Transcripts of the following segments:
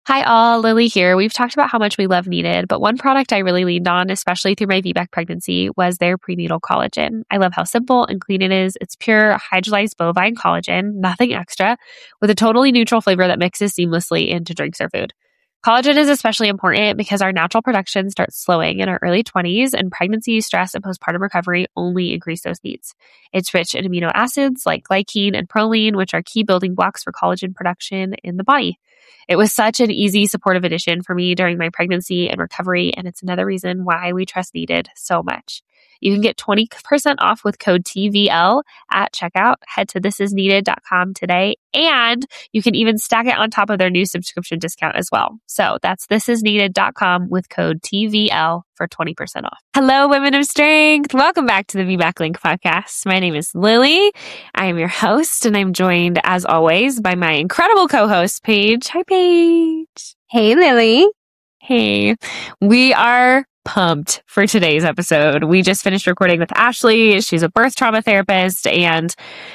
Hi all, Lily here. We've talked about how much we love Needed, but one product I really leaned on, especially through my VBAC pregnancy, was their prenatal collagen. I love how simple and clean it is. It's pure hydrolyzed bovine collagen, nothing extra, with a totally neutral flavor that mixes seamlessly into drinks or food. Collagen is especially important because our natural production starts slowing in our early 20s, and pregnancy, stress, and postpartum recovery only increase those needs. It's rich in amino acids like glycine and proline, which are key building blocks for collagen production in the body. It was such an easy, supportive addition for me during my pregnancy and recovery, and it's another reason why we trust Needed so much. You can get 20% off with code TVL at checkout. Head to thisisneeded.com today, and you can even stack it on top of their new subscription discount as well. So that's thisisneeded.com with code TVL for 20% off. Hello, Women of Strength. Welcome back to the VBAC Link podcast. My name is Lily. I am your host, and I'm joined, as always, by my incredible co-host, Paige. Hi, Paige. Hey, Lily. Hey. We are pumped for today's episode. We just finished recording with Ashley. She's a birth trauma therapist, and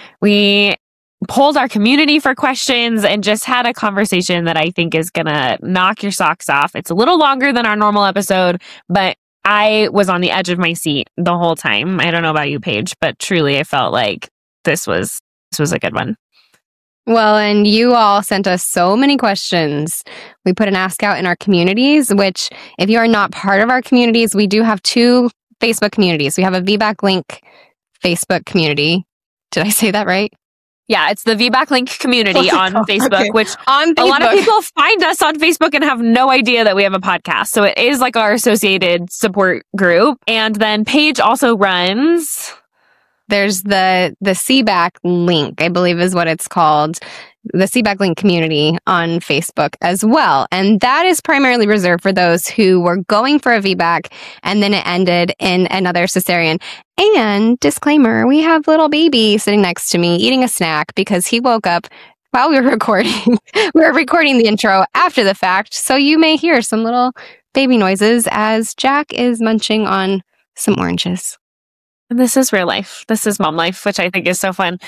we polled our community for questions and just had a conversation that I think is going to knock your socks off. It's a little longer than our normal episode, but I was on the edge of my seat the whole time. I don't know about you, Paige, but truly I felt like this was a good one. Well, and you all sent us so many questions. We put an ask out in our communities, which if you are not part of our communities, we do have 2 Facebook communities. We have a VBAC Link Facebook community. Did I say that right? Yeah, it's the VBAC Link community on Facebook, okay. Which a lot of people find us on Facebook and have no idea that we have a podcast. So it is like our associated support group. And then Paige also runs... There's the CBAC Link, I believe is what it's called, the CBAC Link community on Facebook as well. And that is primarily reserved for those who were going for a VBAC and then it ended in another cesarean. And disclaimer, we have little baby sitting next to me eating a snack because he woke up while we were recording. We were recording the intro after the fact. So you may hear some little baby noises as Jack is munching on some oranges. And this is real life. This is mom life, which I think is so fun.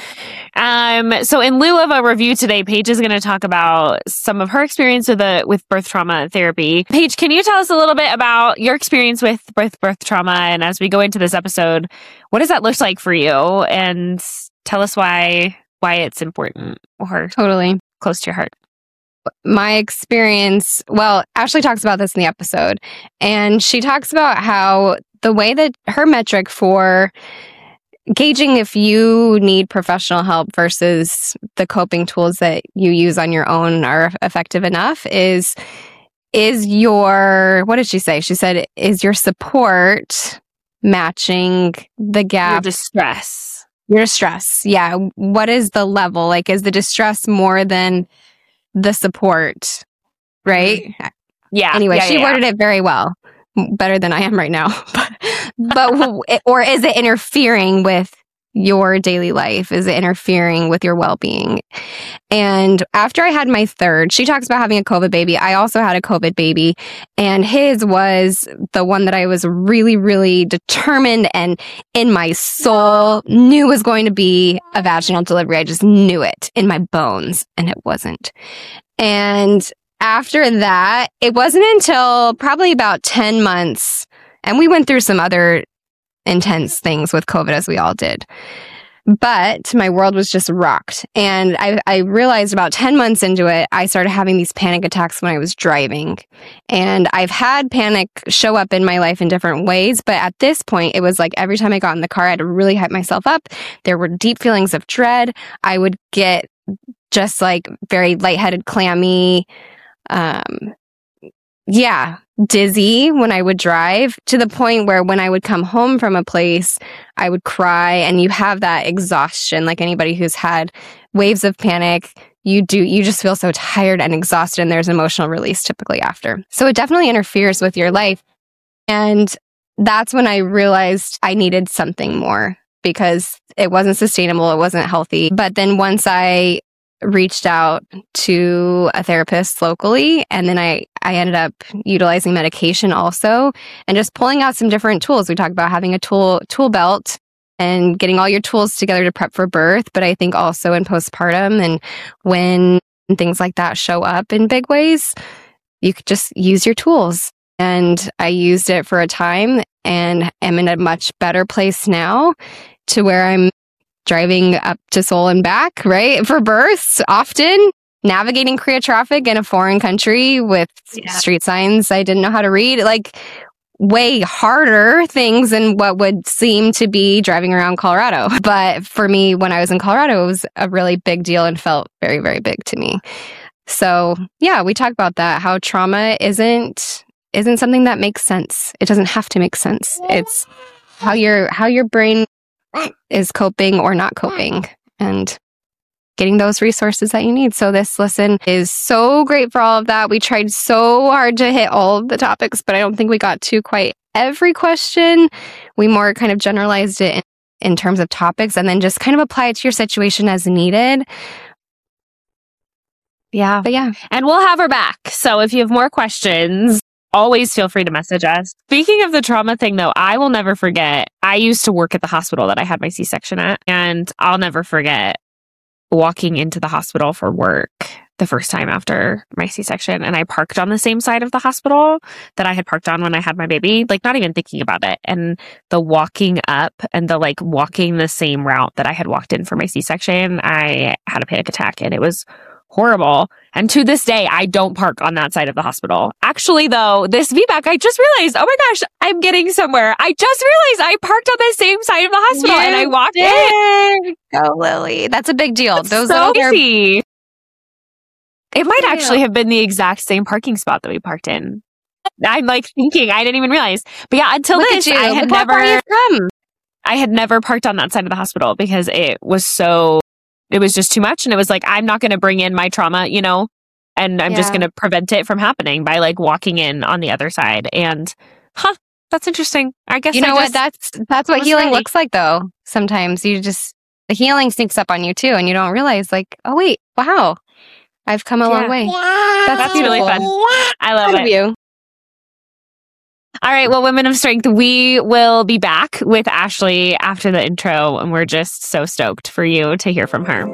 So in lieu of a review today, Paige is going to talk about some of her experience with birth trauma therapy. Paige, can you tell us a little bit about your experience with birth trauma? And as we go into this episode, what does that look like for you? And tell us why it's important or totally close to your heart. My experience, well, Ashley talks about this in the episode, and she talks about how the way that her metric for gauging if you need professional help versus the coping tools that you use on your own are effective enough is your, what did she say? She said, is your support matching the gap? Your distress. Yeah. What is the level? Like, is the distress more than the support? Right? Yeah. Anyway, she worded it very well. Better than I am right now. but or is it interfering with your daily life? Is it interfering with your well-being? And after I had my third, she talks about having a COVID baby. I also had a COVID baby, and his was the one that I was really, really determined and in my soul knew was going to be a vaginal delivery. I just knew it in my bones, and it wasn't. And after that, it wasn't until probably about 10 months, and we went through some other intense things with COVID as we all did. But my world was just rocked. And I realized about 10 months into it, I started having these panic attacks when I was driving. And I've had panic show up in my life in different ways. But at this point, it was like every time I got in the car, I had to really hype myself up. There were deep feelings of dread. I would get just like very lightheaded, clammy, dizzy when I would drive, to the point where when I would come home from a place, I would cry. And you have that exhaustion, like anybody who's had waves of panic, you just feel so tired and exhausted, and there's emotional release typically after. So it definitely interferes with your life. And that's when I realized I needed something more, because it wasn't sustainable, it wasn't healthy. But then once I reached out to a therapist locally, and then I ended up utilizing medication also, and just pulling out some different tools. We talked about having a tool belt and getting all your tools together to prep for birth, but I think also in postpartum and when things like that show up in big ways, you could just use your tools. And I used it for a time and am in a much better place now to where I'm driving up to Seoul and back, right? For births, often navigating Korea traffic in a foreign country with street signs I didn't know how to read, like way harder things than what would seem to be driving around Colorado. But for me, when I was in Colorado, it was a really big deal and felt very, very big to me. So yeah, we talk about that, how trauma isn't something that makes sense. It doesn't have to make sense. It's how your brain is coping or not coping and getting those resources that you need. So this lesson is so great for all of that. We tried so hard to hit all of the topics, but I don't think we got to quite every question. We more kind of generalized it in terms of topics and then just kind of apply it to your situation as needed. Yeah. But yeah. And we'll have her back. So if you have more questions, always feel free to message us. Speaking of the trauma thing, though, I will never forget. I used to work at the hospital that I had my C-section at, and I'll never forget walking into the hospital for work the first time after my C-section. And I parked on the same side of the hospital that I had parked on when I had my baby, like not even thinking about it. And the walking up and the like walking the same route that I had walked in for my C-section, I had a panic attack and it was horrible. And to this day, I don't park on that side of the hospital. Actually, though, this VBAC, I just realized, oh my gosh, I'm getting somewhere. I just realized I parked on the same side of the hospital and I walked in. Go, Lily. That's a big deal. That's those so easy. It might actually have been the exact same parking spot that we parked in. I'm like thinking, I didn't even realize. But yeah, until Look this, at you. I had Look where you're from. I had never parked on that side of the hospital because it was just too much. And it was like, I'm not going to bring in my trauma, you know, and I'm just going to prevent it from happening by like walking in on the other side. And that's interesting. I guess what? That's what healing looks like, though. Sometimes the healing sneaks up on you too. And you don't realize like, oh wait, wow, I've come a long way. That's really fun. I love it. You. All right. Well, Women of Strength, we will be back with Ashley after the intro, and we're just so stoked for you to hear from her.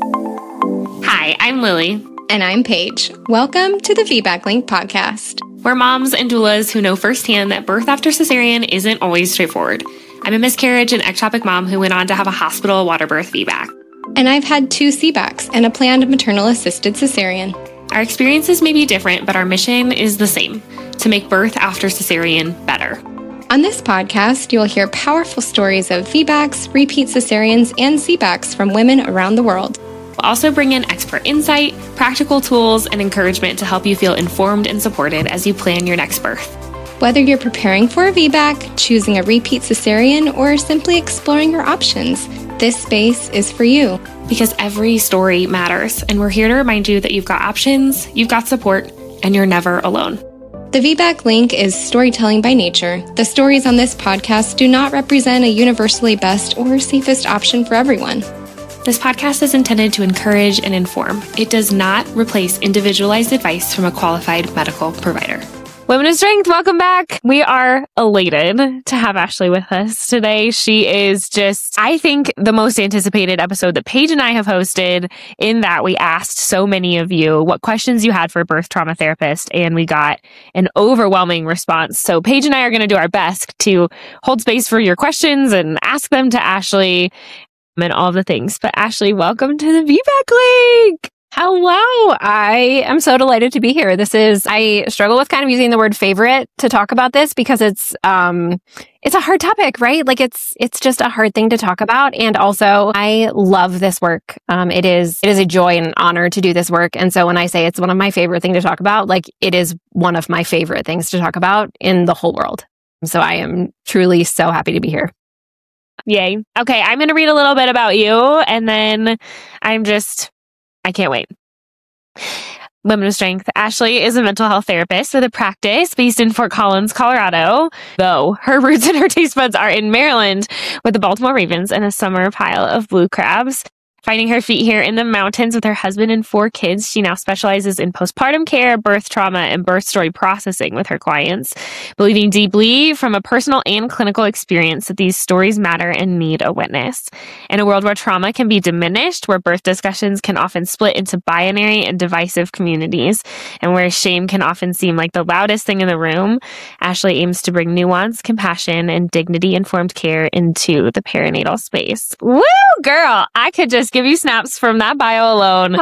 Hi, I'm Lily. And I'm Paige. Welcome to the VBAC Link podcast. We're moms and doulas who know firsthand that birth after cesarean isn't always straightforward. I'm a miscarriage and ectopic mom who went on to have a hospital water birth VBAC. And I've had 2 CBACs and a planned maternal-assisted cesarean. Our experiences may be different, but our mission is the same, to make birth after cesarean better. On this podcast, you'll hear powerful stories of VBACs, repeat cesareans, and CBACs from women around the world. We'll also bring in expert insight, practical tools, and encouragement to help you feel informed and supported as you plan your next birth. Whether you're preparing for a VBAC, choosing a repeat cesarean, or simply exploring your options, this space is for you. Because every story matters, and we're here to remind you that you've got options, you've got support, and you're never alone. The VBAC Link is storytelling by nature. The stories on this podcast do not represent a universally best or safest option for everyone. This podcast is intended to encourage and inform. It does not replace individualized advice from a qualified medical provider. Women of Strength, welcome back. We are elated to have Ashley with us today. She is just, I think, the most anticipated episode that Paige and I have hosted, in that we asked so many of you what questions you had for a birth trauma therapist, and we got an overwhelming response. So Paige and I are going to do our best to hold space for your questions and ask them to Ashley and all the things. But Ashley, welcome to the VBAC Link. Hello. I am so delighted to be here. I struggle with kind of using the word favorite to talk about this because it's a hard topic, right? Like it's just a hard thing to talk about. And also I love this work. It is a joy and honor to do this work. And so when I say it's one of my favorite things to talk about, like it is one of my favorite things to talk about in the whole world. So I am truly so happy to be here. Yay. Okay. I'm going to read a little bit about you, and then I can't wait. Women of Strength. Ashley is a mental health therapist with a practice based in Fort Collins, Colorado, though her roots and her taste buds are in Maryland with the Baltimore Ravens and a summer pile of blue crabs. Finding her feet here in the mountains with her husband and 4 kids, she now specializes in postpartum care, birth trauma, and birth story processing with her clients, believing deeply from a personal and clinical experience that these stories matter and need a witness. In a world where trauma can be diminished, where birth discussions can often split into binary and divisive communities, and where shame can often seem like the loudest thing in the room, Ashley aims to bring nuance, compassion, and dignity-informed care into the perinatal space. Woo, girl! I could just give you snaps from that bio alone.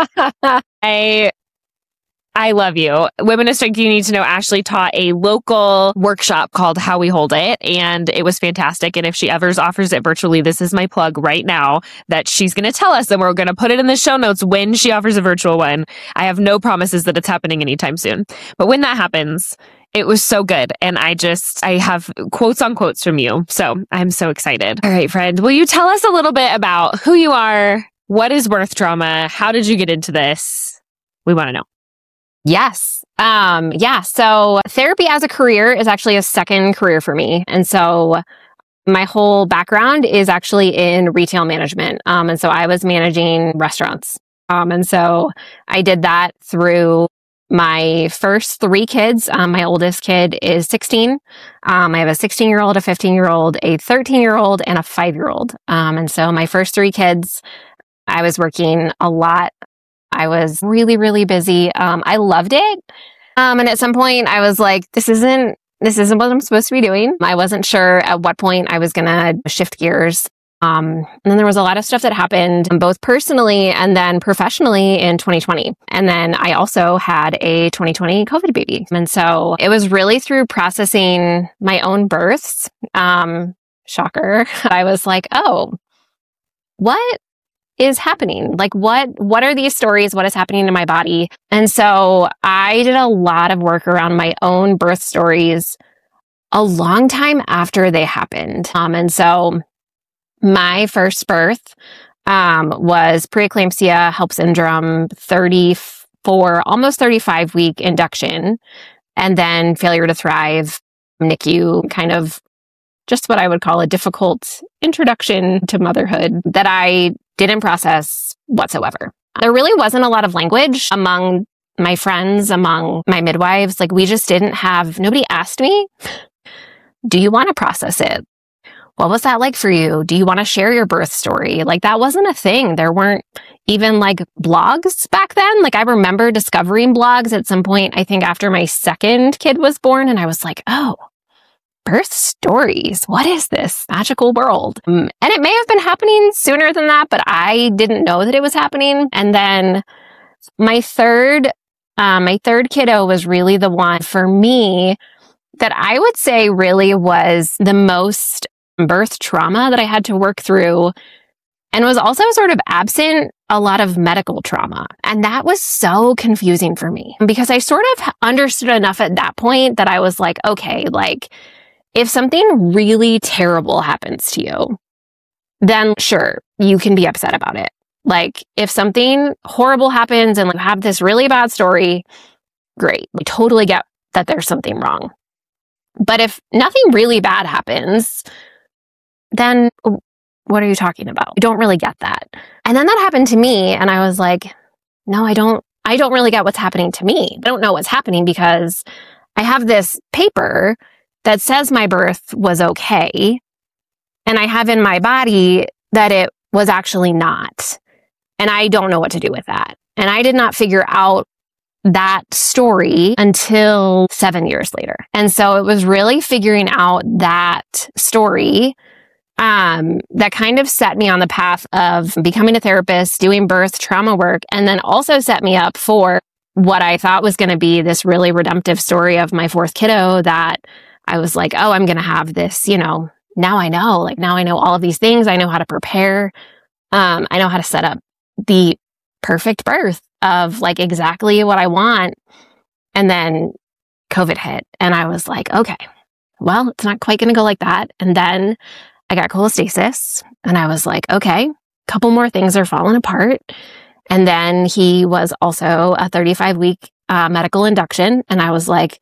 I love you. Women of Strength You Need to Know Ashley taught a local workshop called How We Hold It, and it was fantastic. And if she ever offers it virtually, this is my plug right now that she's going to tell us, and we're going to put it in the show notes when she offers a virtual one. I have no promises that it's happening anytime soon. But when that happens, it was so good. And I have quotes on quotes from you. So I'm so excited. All right, friend, will you tell us a little bit about who you are? What is birth trauma? How did you get into this? We want to know. Yes. So therapy as a career is actually a second career for me. And so my whole background is actually in retail management. And so I was managing restaurants. And so I did that through my first 3 kids. My oldest kid is 16. I have a 16-year-old, a 15-year-old, a 13-year-old, and a 5-year-old. And so my first 3 kids, I was working a lot. I was really, really busy. I loved it. And at some point I was like, this isn't what I'm supposed to be doing. I wasn't sure at what point I was going to shift gears. And then there was a lot of stuff that happened both personally and then professionally in 2020. And then I also had a 2020 COVID baby. And so it was really through processing my own births. Shocker. I was like, oh, what is happening? Like, what are these stories? What is happening in my body? And so I did a lot of work around my own birth stories a long time after they happened. And so my first birth was preeclampsia, HELLP syndrome, 34, almost 35 week induction, and then failure to thrive, NICU, kind of just what I would call a difficult introduction to motherhood that I didn't process whatsoever. There really wasn't a lot of language among my friends, among my midwives. Like, we just didn't have, nobody asked me, do you want to process it? What was that like for you? Do you want to share your birth story? Like, that wasn't a thing. There weren't even like blogs back then. Like, I remember discovering blogs at some point, I think after my second kid was born, and I was like, oh, birth stories. What is this magical world? And it may have been happening sooner than that, but I didn't know that it was happening. And then my third kiddo was really the one for me that I would say really was the most birth trauma that I had to work through, and was also sort of absent a lot of medical trauma. And that was so confusing for me because I sort of understood enough at that point that I was like, okay, like, if something really terrible happens to you, then sure, you can be upset about it. Like, if something horrible happens and you have this really bad story, great. I totally get that there's something wrong. But if nothing really bad happens, then what are you talking about? I don't really get that. And then that happened to me, and I was like, no, I don't really get what's happening to me. I don't know what's happening because I have this paper that says my birth was okay, and I have in my body that it was actually not. And I don't know what to do with that. And I did not figure out that story until 7 years later. And so it was really figuring out that story that kind of set me on the path of becoming a therapist, doing birth trauma work, and then also set me up for what I thought was going to be this really redemptive story of my 4th kiddo, that I was like, oh, I'm going to have this, now I know all of these things. I know how to prepare. I know how to set up the perfect birth of like exactly what I want. And then COVID hit, and I was like, okay, well, it's not quite going to go like that. And then I got cholestasis, and I was like, okay, a couple more things are falling apart. And then he was also a 35-week medical induction. And I was like,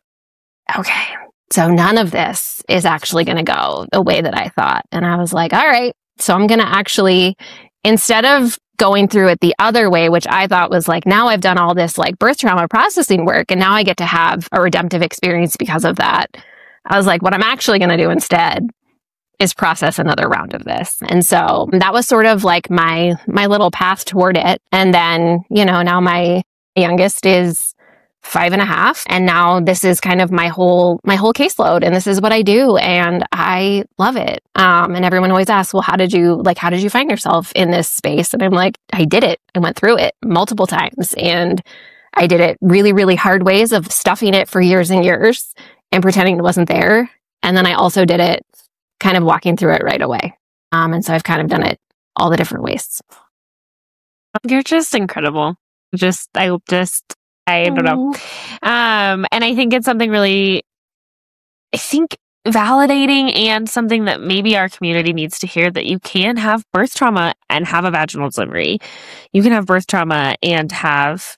okay, so none of this is actually going to go the way that I thought. And I was like, all right, so I'm going to actually instead of going through it the other way, which I thought was like, now I've done all this like birth trauma processing work and now I get to have a redemptive experience because of that. I was like, what I'm actually going to do instead is process another round of this. And so that was sort of like my little path toward it. And then, now my youngest is 5.5. And now this is kind of my whole caseload. And this is what I do. And I love it. And everyone always asks, well, how did you find yourself in this space? And I'm like, I did it. I went through it multiple times. And I did it really, really hard ways of stuffing it for years and years and pretending it wasn't there. And then I also did it kind of walking through it right away. And so I've kind of done it all the different ways. You're just incredible. I don't know. And I think it's something really, validating and something that maybe our community needs to hear, that you can have birth trauma and have a vaginal delivery. You can have birth trauma and have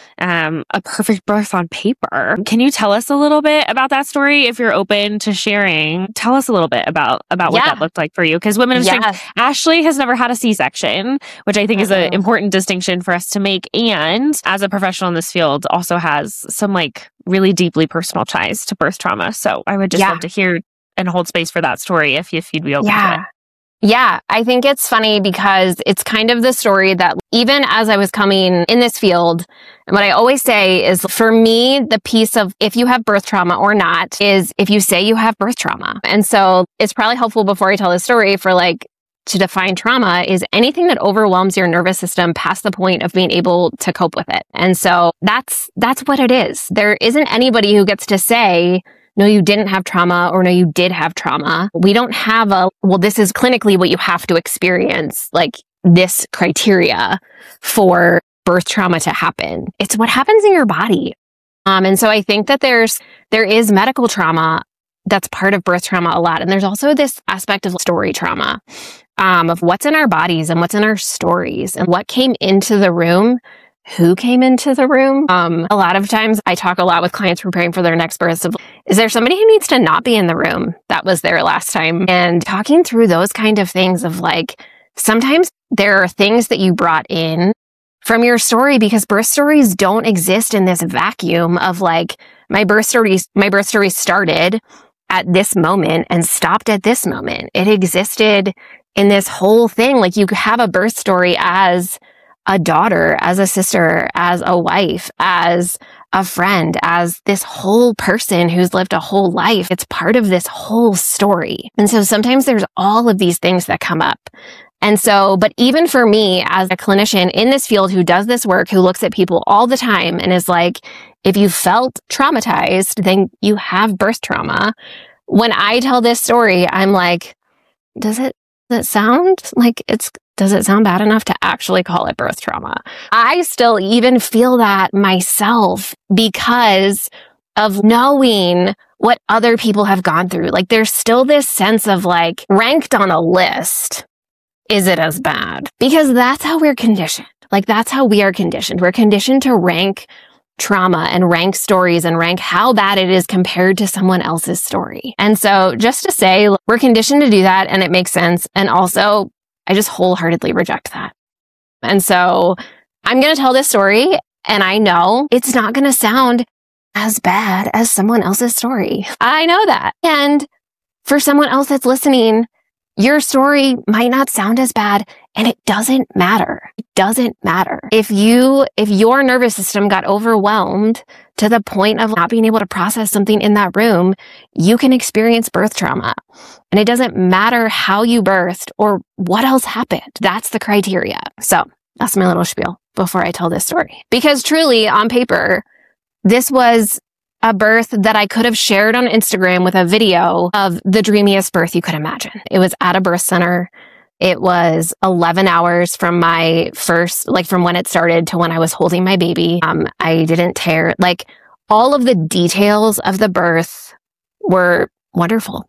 a perfect birth on paper. Can you tell us a little bit about that story if you're open to sharing? Tell us a little bit about what that looked like for you. Because Women of Strength, Ashley has never had a C-section, which I think is an important distinction for us to make. And as a professional in this field, also has some like really deeply personal ties to birth trauma. So I would just love to hear and hold space for that story if you'd be open to it. Yeah, I think it's funny because it's kind of the story that even as I was coming in this field, and what I always say is, for me, the piece of if you have birth trauma or not is if you say you have birth trauma. And so it's probably helpful before I tell this story for like to define trauma is anything that overwhelms your nervous system past the point of being able to cope with it. And so that's what it is. There isn't anybody who gets to say, no, you didn't have trauma, or no, you did have trauma. We don't have this is clinically what you have to experience, like this criteria for birth trauma to happen. It's what happens in your body. And so I think that there is medical trauma that's part of birth trauma a lot. And there's also this aspect of story trauma, of what's in our bodies and what's in our stories and what came into the room. Who came into the room? A lot of times I talk a lot with clients preparing for their next births of, is there somebody who needs to not be in the room that was there last time? And talking through those kind of things of like, sometimes there are things that you brought in from your story, because birth stories don't exist in this vacuum of like, my birth story started at this moment and stopped at this moment. It existed in this whole thing. Like, you have a birth story as a daughter, as a sister, as a wife, as a friend, as this whole person who's lived a whole life. It's part of this whole story. And so sometimes there's all of these things that come up. And so, but even for me as a clinician in this field who does this work, who looks at people all the time and is like, if you felt traumatized, then you have birth trauma. When I tell this story, I'm like, does it sound like does it sound bad enough to actually call it birth trauma? I still even feel that myself because of knowing what other people have gone through. Like, there's still this sense of like, ranked on a list, is it as bad? Because that's how we're conditioned. Like, that's how we are conditioned. We're conditioned to rank trauma and rank stories and rank how bad it is compared to someone else's story. And so just to say, we're conditioned to do that, and it makes sense. And also, I just wholeheartedly reject that. And so I'm going to tell this story, and I know it's not going to sound as bad as someone else's story. I know that. And for someone else that's listening, your story might not sound as bad, and it doesn't matter. It doesn't matter. If your nervous system got overwhelmed to the point of not being able to process something in that room, you can experience birth trauma. And it doesn't matter how you birthed or what else happened. That's the criteria. So that's my little spiel before I tell this story. Because truly, on paper, this was a birth that I could have shared on Instagram with a video of the dreamiest birth you could imagine. It was at a birth center. It was 11 hours from my first, like from when it started to when I was holding my baby. I didn't tear, like all of the details of the birth were wonderful.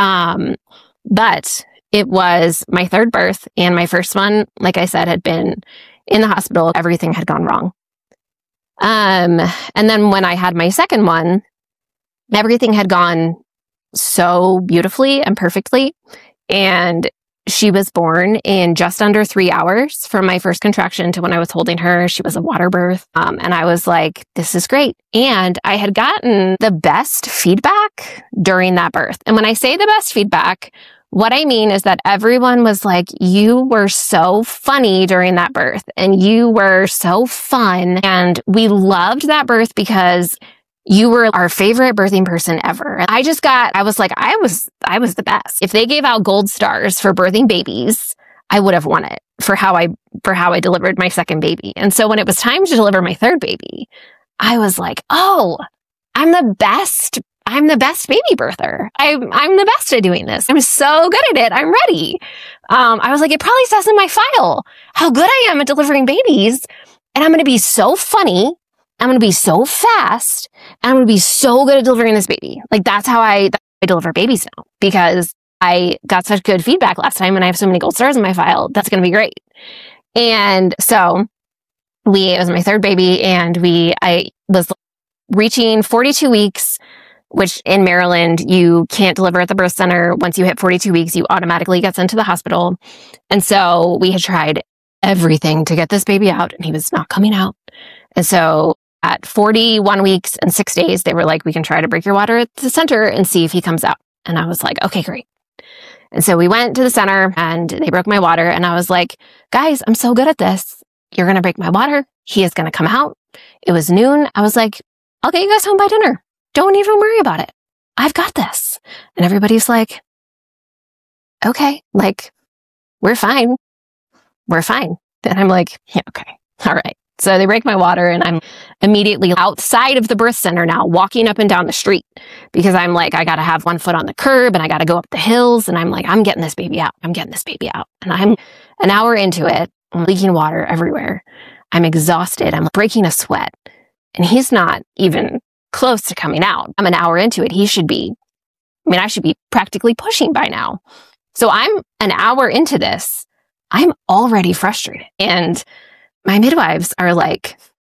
But it was my third birth, and my first one, like I said, had been in the hospital. Everything had gone wrong. And then when I had my second one, everything had gone so beautifully and perfectly. And she was born in just under 3 hours from my first contraction to when I was holding her. She was a water birth. And I was like, this is great. And I had gotten the best feedback during that birth. And when I say the best feedback, what I mean is that everyone was like, you were so funny during that birth and you were so fun. And we loved that birth because you were our favorite birthing person ever. And I was the best. If they gave out gold stars for birthing babies, I would have won it for how I delivered my second baby. And so when it was time to deliver my third baby, I was like, oh, I'm the best baby birther. I'm the best at doing this. I'm so good at it. I'm ready. I was like, it probably says in my file how good I am at delivering babies. And I'm going to be so funny. I'm going to be so fast. And I'm going to be so good at delivering this baby. Like that's how I deliver babies now, because I got such good feedback last time and I have so many gold stars in my file. That's going to be great. And so it was my third baby, and I was reaching 42 weeks, which in Maryland, you can't deliver at the birth center. Once you hit 42 weeks, you automatically get sent to the hospital. And so we had tried everything to get this baby out, and he was not coming out. And so at 41 weeks and 6 days, they were like, we can try to break your water at the center and see if he comes out. And I was like, okay, great. And so we went to the center and they broke my water. And I was like, guys, I'm so good at this. You're going to break my water. He is going to come out. It was noon. I was like, I'll get you guys home by dinner. Don't even worry about it. I've got this. And everybody's like, okay, like, we're fine. We're fine. And I'm like, yeah, okay. All right. So they break my water and I'm immediately outside of the birth center now, walking up and down the street, because I'm like, I got to have one foot on the curb and I got to go up the hills. And I'm like, I'm getting this baby out. I'm getting this baby out. And I'm an hour into it. I'm leaking water everywhere. I'm exhausted. I'm breaking a sweat. And he's not even close to coming out. I'm an hour into it. I should be practically pushing by now. So I'm an hour into this. I'm already frustrated. And my midwives are like,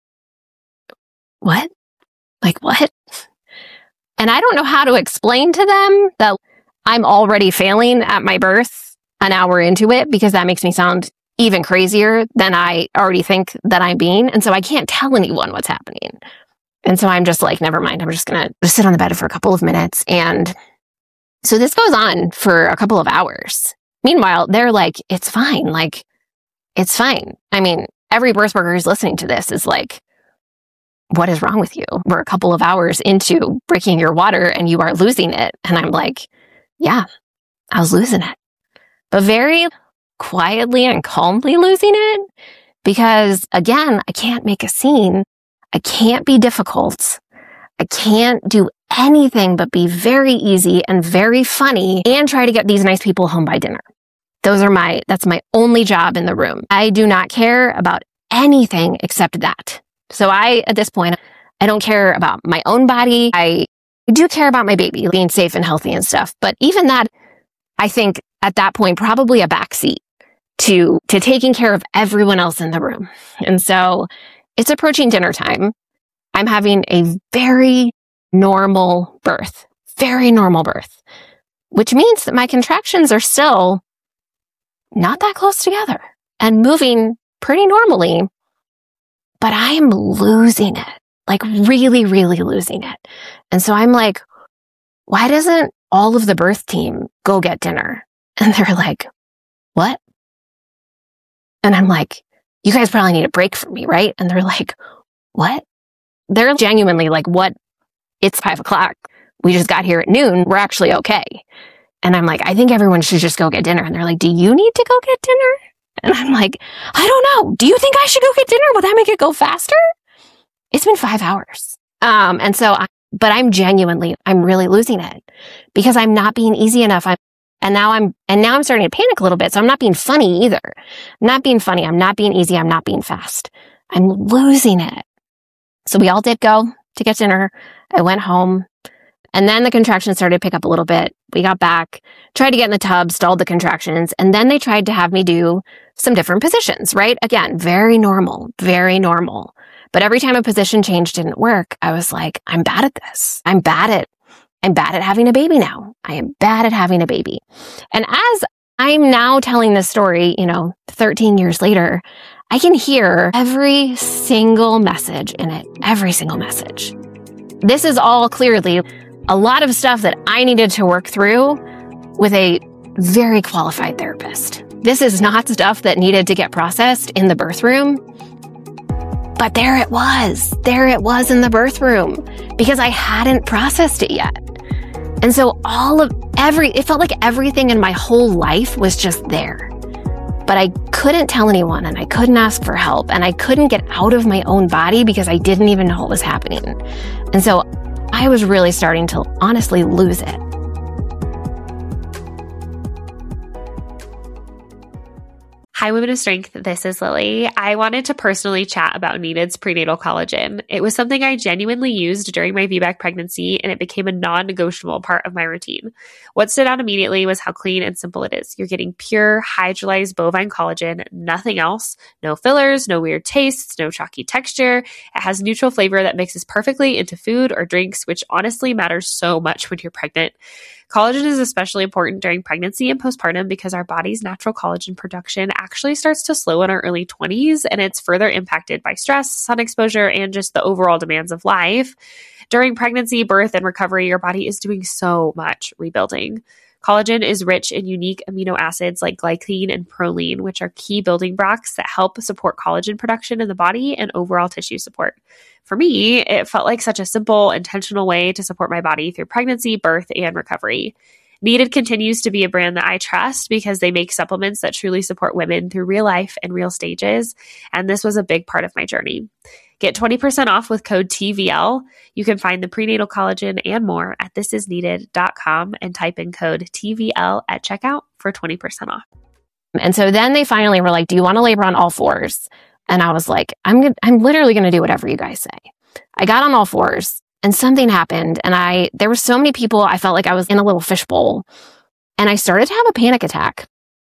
what? Like, what? And I don't know how to explain to them that I'm already failing at my birth an hour into it, because that makes me sound even crazier than I already think that I'm being. And so I can't tell anyone what's happening. And so I'm just like, never mind. I'm just going to sit on the bed for a couple of minutes. And so this goes on for a couple of hours. Meanwhile, they're like, it's fine. Like, it's fine. I mean, every birth worker who's listening to this is like, what is wrong with you? We're a couple of hours into breaking your water and you are losing it. And I'm like, yeah, I was losing it. But very quietly and calmly losing it, because again, I can't make a scene. I can't be difficult. I can't do anything but be very easy and very funny and try to get these nice people home by dinner. That's my only job in the room. I do not care about anything except that. So at this point, I don't care about my own body. I do care about my baby being safe and healthy and stuff. But even that, I think at that point, probably a backseat to taking care of everyone else in the room. And so it's approaching dinner time. I'm having a very normal birth, which means that my contractions are still not that close together and moving pretty normally, but I am losing it, like really, really losing it. And so I'm like, why doesn't all of the birth team go get dinner? And they're like, what? And I'm like, you guys probably need a break from me, right? And they're like, what? They're genuinely like, what? It's 5:00. We just got here at noon. We're actually okay. And I'm like, I think everyone should just go get dinner. And they're like, do you need to go get dinner? And I'm like, I don't know. Do you think I should go get dinner? Will that make it go faster? It's been 5 hours. But I'm really losing it because I'm not being easy enough. And now I'm starting to panic a little bit. So I'm not being funny either. I'm not being funny. I'm not being easy. I'm not being fast. I'm losing it. So we all did go to get dinner. I went home. And then the contractions started to pick up a little bit. We got back, tried to get in the tub, stalled the contractions. And then they tried to have me do some different positions, right? Again, very normal, very normal. But every time a position change didn't work, I was like, I'm bad at this. I'm bad at having a baby now. I am bad at having a baby. And as I'm now telling this story, 13 years later. I can hear every single message in it, every single message. This is all clearly a lot of stuff that I needed to work through with a very qualified therapist. This is not stuff that needed to get processed in the birth room. But there it was in the birth room because I hadn't processed it yet. And so it felt like everything in my whole life was just there. But I couldn't tell anyone and I couldn't ask for help and I couldn't get out of my own body because I didn't even know what was happening. And so I was really starting to honestly lose it. Hi, Women of Strength. This is Lily. I wanted to personally chat about Needed's prenatal collagen. It was something I genuinely used during my VBAC pregnancy, and it became a non-negotiable part of my routine. What stood out immediately was how clean and simple it is. You're getting pure, hydrolyzed bovine collagen, nothing else. No fillers, no weird tastes, no chalky texture. It has neutral flavor that mixes perfectly into food or drinks, which honestly matters so much when you're pregnant. Collagen is especially important during pregnancy and postpartum because our body's natural collagen production actually starts to slow in our early 20s, and it's further impacted by stress, sun exposure, and just the overall demands of life. During pregnancy, birth, and recovery, your body is doing so much rebuilding. Collagen is rich in unique amino acids like glycine and proline, which are key building blocks that help support collagen production in the body and overall tissue support. For me, it felt like such a simple, intentional way to support my body through pregnancy, birth, and recovery. Needed continues to be a brand that I trust because they make supplements that truly support women through real life and real stages, and this was a big part of my journey. Get 20% off with code TVL. You can find the prenatal collagen and more at thisisneeded.com and type in code TVL at checkout for 20% off. And so then they finally were like, do you want to labor on all fours? And I was like, I'm literally going to do whatever you guys say. I got on all fours and something happened. And there were so many people, I felt like I was in a little fishbowl and I started to have a panic attack.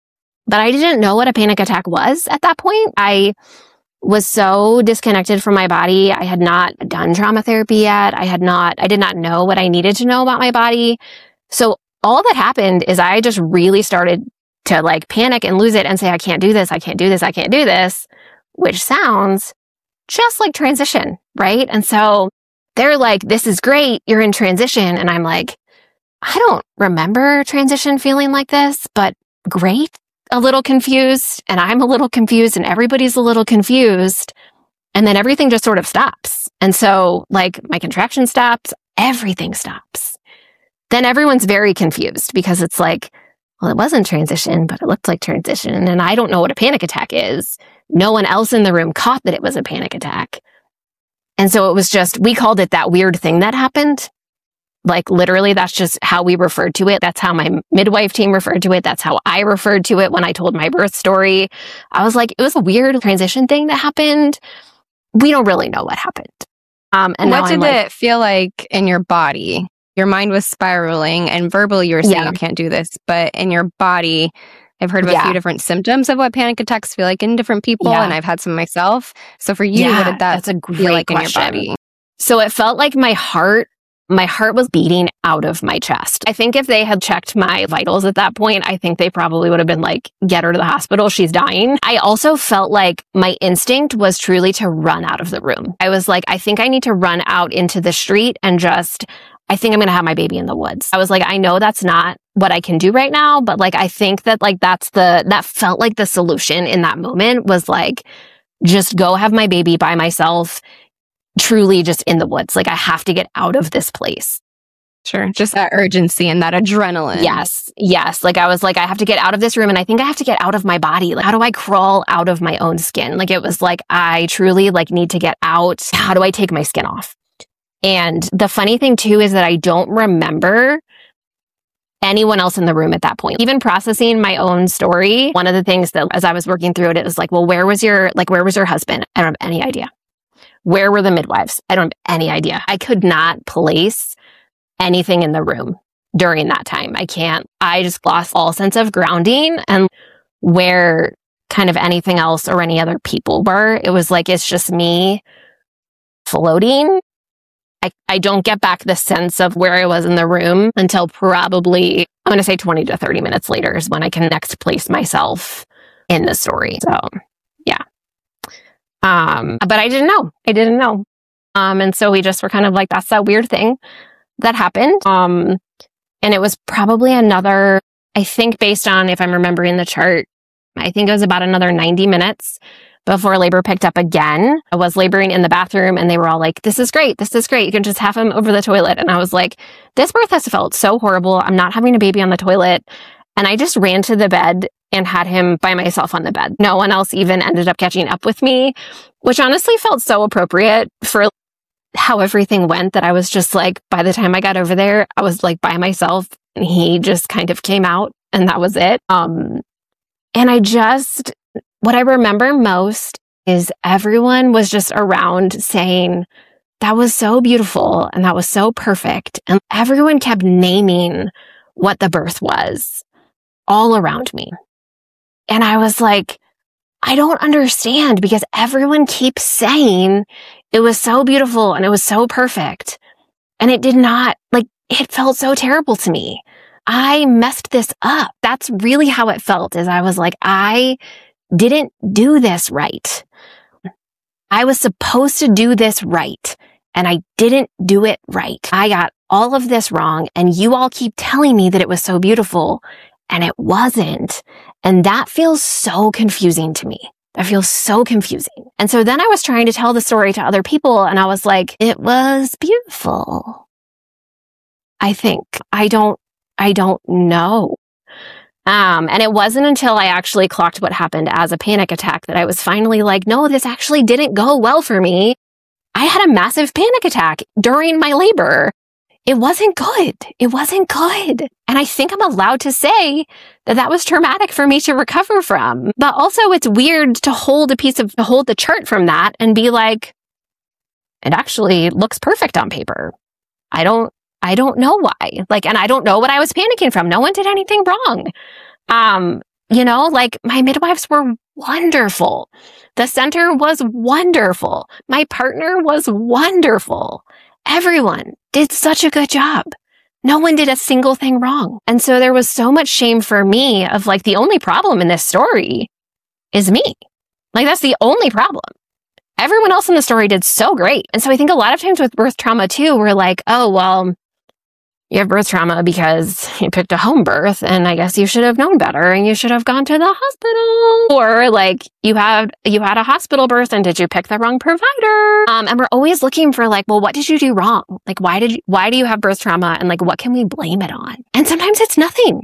But I didn't know what a panic attack was at that point. I was so disconnected from my body. I had not done trauma therapy yet. I did not know what I needed to know about my body. So all that happened is I just really started to like panic and lose it and say, I can't do this. I can't do this. I can't do this, which sounds just like transition, right? And so they're like, this is great. You're in transition. And I'm like, I don't remember transition feeling like this, but great. A little confused, and I'm a little confused, and everybody's a little confused. And then everything just sort of stops. And so like my contraction stops, everything stops. Then everyone's very confused because it's like, well, it wasn't transition, but it looked like transition. And I don't know what a panic attack is. No one else in the room caught that it was a panic attack. And so it was just, we called it that weird thing that happened. Like literally, that's just how we referred to it. That's how my midwife team referred to it. That's how I referred to it when I told my birth story. I was like, it was a weird transition thing that happened. We don't really know what happened. And what did it feel like in your body? Your mind was spiraling and verbally you were saying, you can't do this. But in your body, I've heard of a few different symptoms of what panic attacks feel like in different people. And I've had some myself. So for you, what did that feel like in your body? So it felt like my heart was beating out of my chest. I think if they had checked my vitals at that point, I think they probably would have been like, get her to the hospital. She's dying. I also felt like my instinct was truly to run out of the room. I was like, I think I need to run out into the street and I think I'm going to have my baby in the woods. I was like, I know that's not what I can do right now, but like, I think that like, that felt like the solution in that moment was like, just go have my baby by myself. Truly just in the woods. Like I have to get out of this place. Sure. Just that urgency and that adrenaline. Yes. Like I was like, I have to get out of this room and I think I have to get out of my body. Like, how do I crawl out of my own skin? Like it was like, I truly like need to get out. How do I take my skin off? And the funny thing too is that I don't remember anyone else in the room at that point. Even processing my own story, one of the things that as I was working through it, it was like, well, where was your husband? I don't have any idea. Where were the midwives? I don't have any idea. I could not place anything in the room during that time. I just lost all sense of grounding and where kind of anything else or any other people were. It was like, it's just me floating I don't get back the sense of where I was in the room until probably, I'm going to say 20 to 30 minutes later is when I can next place myself in the story. So, yeah. But I didn't know. And so we just were kind of like, that's that weird thing that happened. And it was probably another, I think based on, if I'm remembering the chart, I think it was about another 90 minutes before labor picked up again. I was laboring in the bathroom and they were all like, this is great. You can just have him over the toilet. And I was like, this birth has felt so horrible. I'm not having a baby on the toilet. And I just ran to the bed and had him by myself on the bed. No one else even ended up catching up with me, which honestly felt so appropriate for how everything went that I was just like, by the time I got over there, I was like by myself and he just kind of came out and that was it. And what I remember most is everyone was just around saying, that was so beautiful and that was so perfect. And everyone kept naming what the birth was all around me. And I was like, I don't understand because everyone keeps saying it was so beautiful and it was so perfect. And it did not, like, it felt so terrible to me. I messed this up. That's really how it felt, is I was like, I didn't do this right. I was supposed to do this right, and I didn't do it right. I got all of this wrong, and you all keep telling me that it was so beautiful, and it wasn't. And that feels so confusing to me. That feels so confusing. And so then I was trying to tell the story to other people, and I was like, it was beautiful. I think. I don't know. And it wasn't until I actually clocked what happened as a panic attack that I was finally like, no, this actually didn't go well for me. I had a massive panic attack during my labor. It wasn't good. And I think I'm allowed to say that that was traumatic for me to recover from. But also it's weird to hold the chart from that and be like, it actually looks perfect on paper. I don't know why. Like, and I don't know what I was panicking from. No one did anything wrong. Like my midwives were wonderful. The center was wonderful. My partner was wonderful. Everyone did such a good job. No one did a single thing wrong. And so there was so much shame for me of like, the only problem in this story is me. Like, that's the only problem. Everyone else in the story did so great. And so I think a lot of times with birth trauma too, we're like, oh, well, you have birth trauma because you picked a home birth and I guess you should have known better and you should have gone to the hospital. Or like you had a hospital birth and did you pick the wrong provider? And we're always looking for like, well, what did you do wrong? Like, why do you have birth trauma? And like, what can we blame it on? And sometimes it's nothing.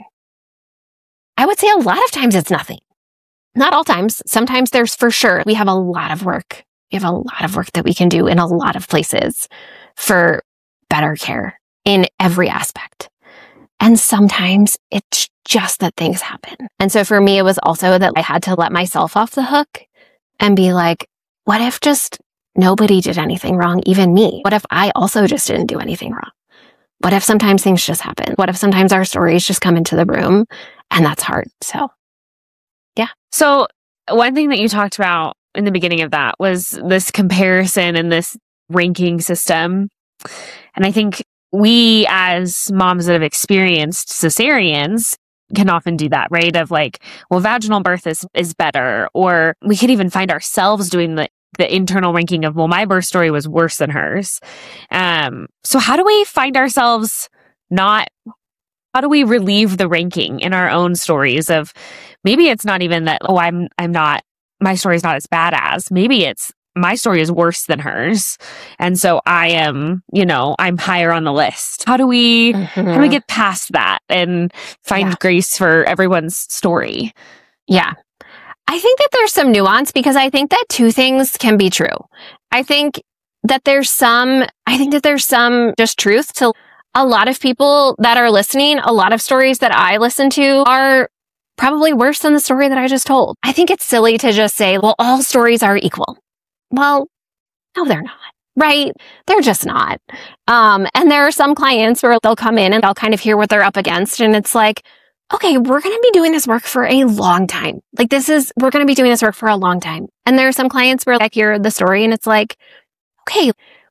I would say a lot of times it's nothing. Not all times. Sometimes there's for sure. We have a lot of work. We have a lot of work that we can do in a lot of places for better care in every aspect. And sometimes it's just that things happen. And so for me, it was also that I had to let myself off the hook and be like, what if just nobody did anything wrong, even me? What if I also just didn't do anything wrong? What if sometimes things just happen? What if sometimes our stories just come into the room and that's hard? So, yeah. So one thing that you talked about in the beginning of that was this comparison and this ranking system. And I think we as moms that have experienced cesareans can often do that, right? Of like, well, vaginal birth is better. Or we could even find ourselves doing the internal ranking of, well, my birth story was worse than hers. So how do we find ourselves how do we relieve the ranking in our own stories of, maybe it's not even that, oh, my story is not as bad as, maybe it's my story is worse than hers. And so I am, I'm higher on the list. How do we get past that and find grace for everyone's story? Yeah. I think that there's some nuance because I think that two things can be true. I think that there's some just truth to a lot of people that are listening. A lot of stories that I listen to are probably worse than the story that I just told. I think it's silly to just say, well, all stories are equal. Well, no, they're not, right? They're just not. And there are some clients where they'll come in and they'll kind of hear what they're up against. And it's like, okay, we're going to be doing this work for a long time. We're going to be doing this work for a long time. And there are some clients where like hear the story and it's like, okay,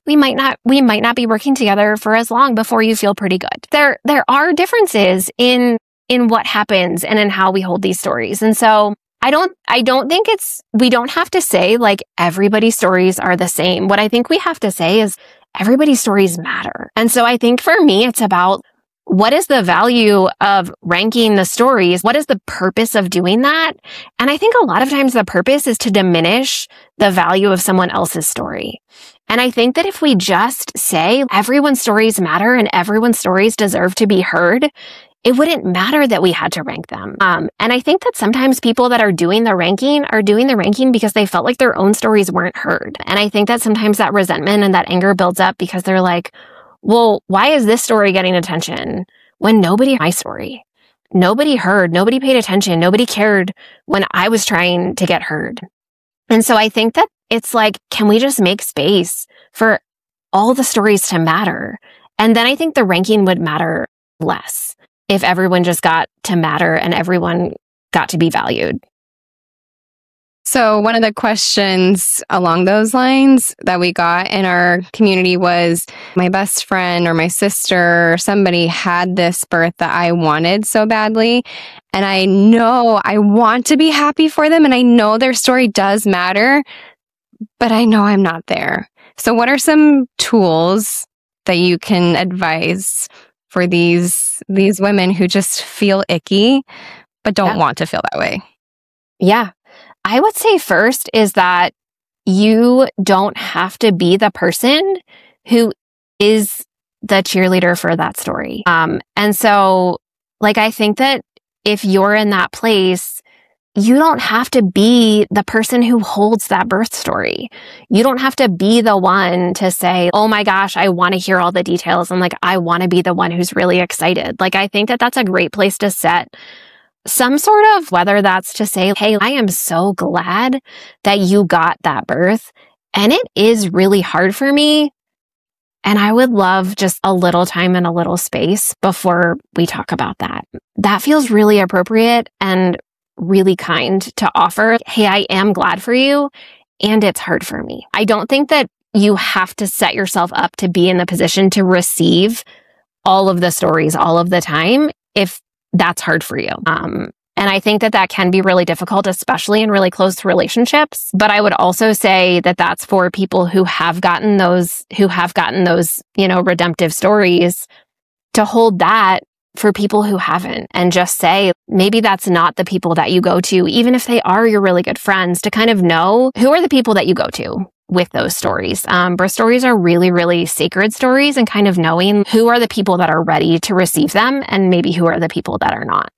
we might not be working together for as long before you feel pretty good. There are differences in what happens and in how we hold these stories. And so I don't think we don't have to say like everybody's stories are the same. What I think we have to say is everybody's stories matter. And so I think for me, it's about what is the value of ranking the stories? What is the purpose of doing that? And I think a lot of times the purpose is to diminish the value of someone else's story. And I think that if we just say everyone's stories matter and everyone's stories deserve to be heard, it wouldn't matter that we had to rank them. And I think that sometimes people that are doing the ranking because they felt like their own stories weren't heard. And I think that sometimes that resentment and that anger builds up because they're like, well, why is this story getting attention when nobody heard my story? Nobody heard, nobody paid attention, nobody cared when I was trying to get heard. And so I think that it's like, can we just make space for all the stories to matter? And then I think the ranking would matter less if everyone just got to matter and everyone got to be valued. So one of the questions along those lines that we got in our community was, my best friend or my sister or somebody had this birth that I wanted so badly. And I know I want to be happy for them. And I know their story does matter, but I know I'm not there. So what are some tools that you can advise for these women who just feel icky, but don't want to feel that way? Yeah. I would say first is that you don't have to be the person who is the cheerleader for that story. And so like, I think that if you're in that place, you don't have to be the person who holds that birth story. You don't have to be the one to say, oh my gosh, I want to hear all the details. And like, I want to be the one who's really excited. Like, I think that that's a great place to set some sort of, whether that's to say, hey, I am so glad that you got that birth. And it is really hard for me. And I would love just a little time and a little space before we talk about that. That feels really appropriate and really kind to offer. Hey, I am glad for you. And it's hard for me. I don't think that you have to set yourself up to be in the position to receive all of the stories all of the time if that's hard for you. And I think that that can be really difficult, especially in really close relationships. But I would also say that that's for people who have gotten those, redemptive stories, to hold that for people who haven't, and just say, maybe that's not the people that you go to, even if they are your really good friends, to kind of know who are the people that you go to with those stories. Birth stories are really, really sacred stories, and kind of knowing who are the people that are ready to receive them and maybe who are the people that are not.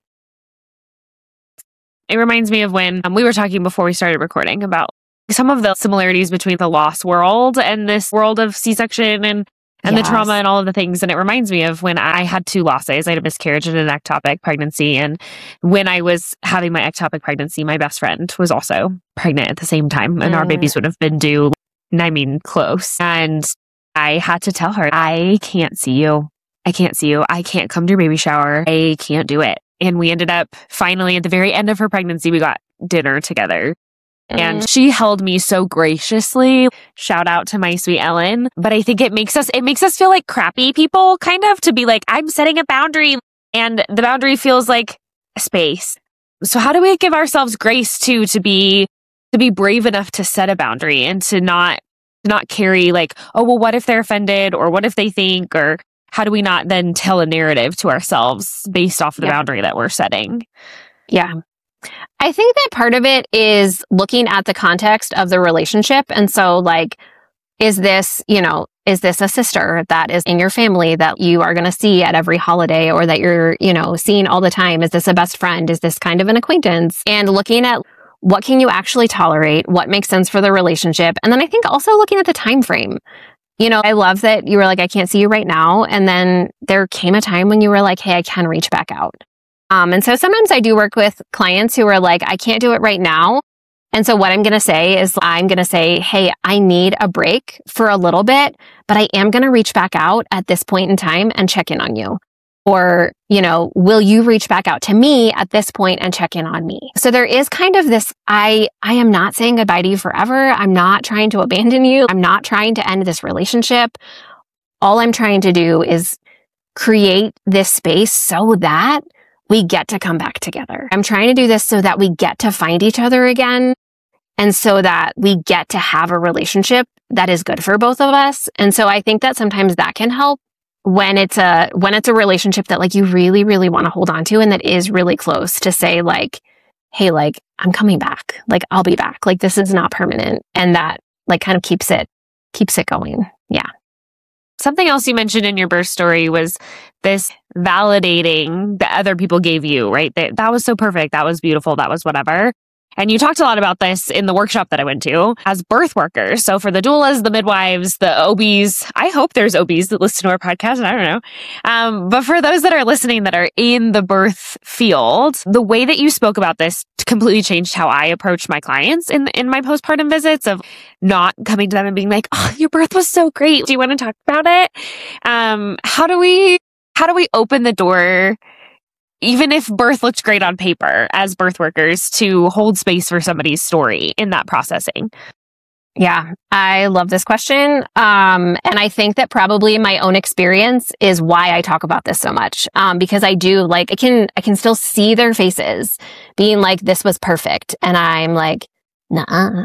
It reminds me of when we were talking before we started recording about some of the similarities between the loss world and this world of C-section and the trauma and all of the things. And it reminds me of when I had 2 losses. I had a miscarriage and an ectopic pregnancy. And when I was having my ectopic pregnancy, my best friend was also pregnant at the same time. And our babies would have been due, close. And I had to tell her, I can't see you. I can't see you. I can't come to your baby shower. I can't do it. And we ended up finally at the very end of her pregnancy, we got dinner together. And she held me so graciously. Shout out to my sweet Ellen. But I think it makes us feel like crappy people, kind of, to be like, I'm setting a boundary, and the boundary feels like a space. So how do we give ourselves grace to be brave enough to set a boundary and to not carry like, oh, well, what if they're offended, or what if they think, or how do we not then tell a narrative to ourselves based off of the boundary that we're setting? Yeah. I think that part of it is looking at the context of the relationship. And so like, is this a sister that is in your family that you are going to see at every holiday, or that you're, seeing all the time? Is this a best friend? Is this kind of an acquaintance? And looking at what can you actually tolerate? What makes sense for the relationship? And then I think also looking at the time frame. I love that you were like, I can't see you right now. And then there came a time when you were like, hey, I can reach back out. And so sometimes I do work with clients who are like, I can't do it right now. And so what I'm going to say is hey, I need a break for a little bit, but I am going to reach back out at this point in time and check in on you. Or, will you reach back out to me at this point and check in on me? So there is kind of this, I am not saying goodbye to you forever. I'm not trying to abandon you. I'm not trying to end this relationship. All I'm trying to do is create this space so that we get to come back together. I'm trying to do this so that we get to find each other again. And so that we get to have a relationship that is good for both of us. And so I think that sometimes that can help when it's a relationship that like you really, really want to hold on to and that is really close, to say like, hey, like I'm coming back. Like I'll be back. Like this is not permanent. And that like kind of keeps it going. Yeah. Something else you mentioned in your birth story was this validating that other people gave you, right? That was so perfect. That was beautiful. That was whatever. And you talked a lot about this in the workshop that I went to as birth workers. So for the doulas, the midwives, the OBs, I hope there's OBs that listen to our podcast, and I don't know. But for those that are listening that are in the birth field, the way that you spoke about this completely changed how I approach my clients in my postpartum visits, of not coming to them and being like, oh, your birth was so great. Do you want to talk about it? How do we open the door, even if birth looks great on paper, as birth workers, to hold space for somebody's story in that processing? Yeah, I love this question. And I think that probably my own experience is why I talk about this so much. Because I do like, I can still see their faces being like, this was perfect. And I'm like, nah.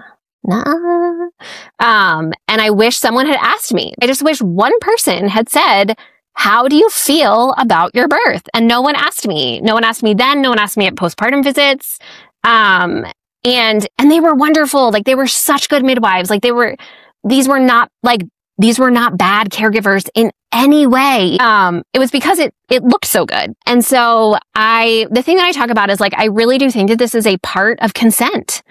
And I wish someone had asked me. I just wish one person had said, how do you feel about your birth? And no one asked me. No one asked me then. No one asked me at postpartum visits. And they were wonderful. Like they were such good midwives. Like these were not bad caregivers in any way. It was because it looked so good. And so the thing that I talk about is like, I really do think that this is a part of consent,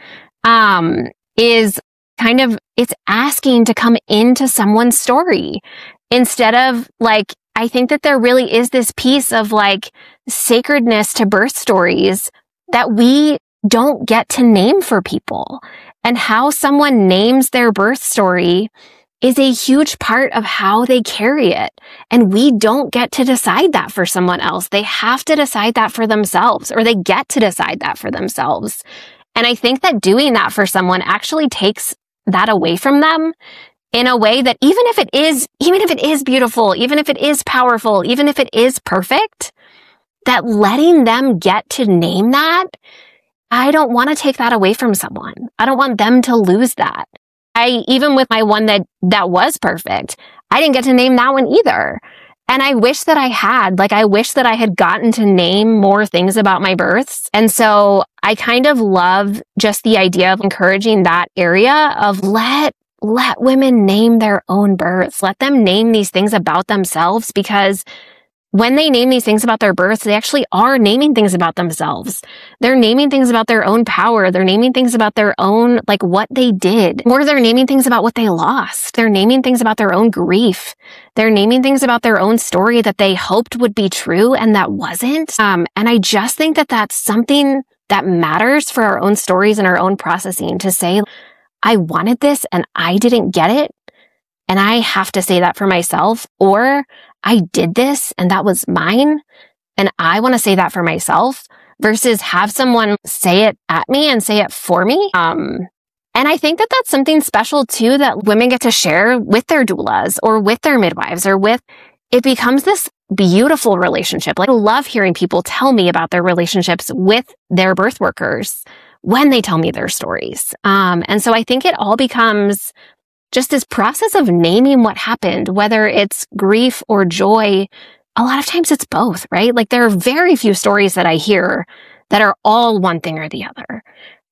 is kind of, it's asking to come into someone's story instead of like, I think that there really is this piece of like sacredness to birth stories that we don't get to name for people. And how someone names their birth story is a huge part of how they carry it. And we don't get to decide that for someone else. They have to decide that for themselves, or they get to decide that for themselves. And I think that doing that for someone actually takes that away from them in a way that even if it is beautiful, even if it is powerful, even if it is perfect, that letting them get to name that, I don't want to take that away from someone. I don't want them to lose that. Even with my one that was perfect, I didn't get to name that one either. And I wish that I had. Like, I wish that I had gotten to name more things about my births. And so I kind of love just the idea of encouraging that area of let women name their own births. Let them name these things about themselves, because when they name these things about their births, they actually are naming things about themselves. They're naming things about their own power. They're naming things about their own, like what they did, or they're naming things about what they lost. They're naming things about their own grief. They're naming things about their own story that they hoped would be true and that wasn't. And I just think that that's something that matters for our own stories and our own processing, to say, I wanted this and I didn't get it, and I have to say that for myself, or I did this and that was mine, and I want to say that for myself, versus have someone say it at me and say it for me. And I think that that's something special too, that women get to share with their doulas or with their midwives, or it becomes this beautiful relationship. Like, I love hearing people tell me about their relationships with their birth workers when they tell me their stories. And so I think it all becomes just this process of naming what happened, whether it's grief or joy. A lot of times it's both, right? Like, there are very few stories that I hear that are all one thing or the other.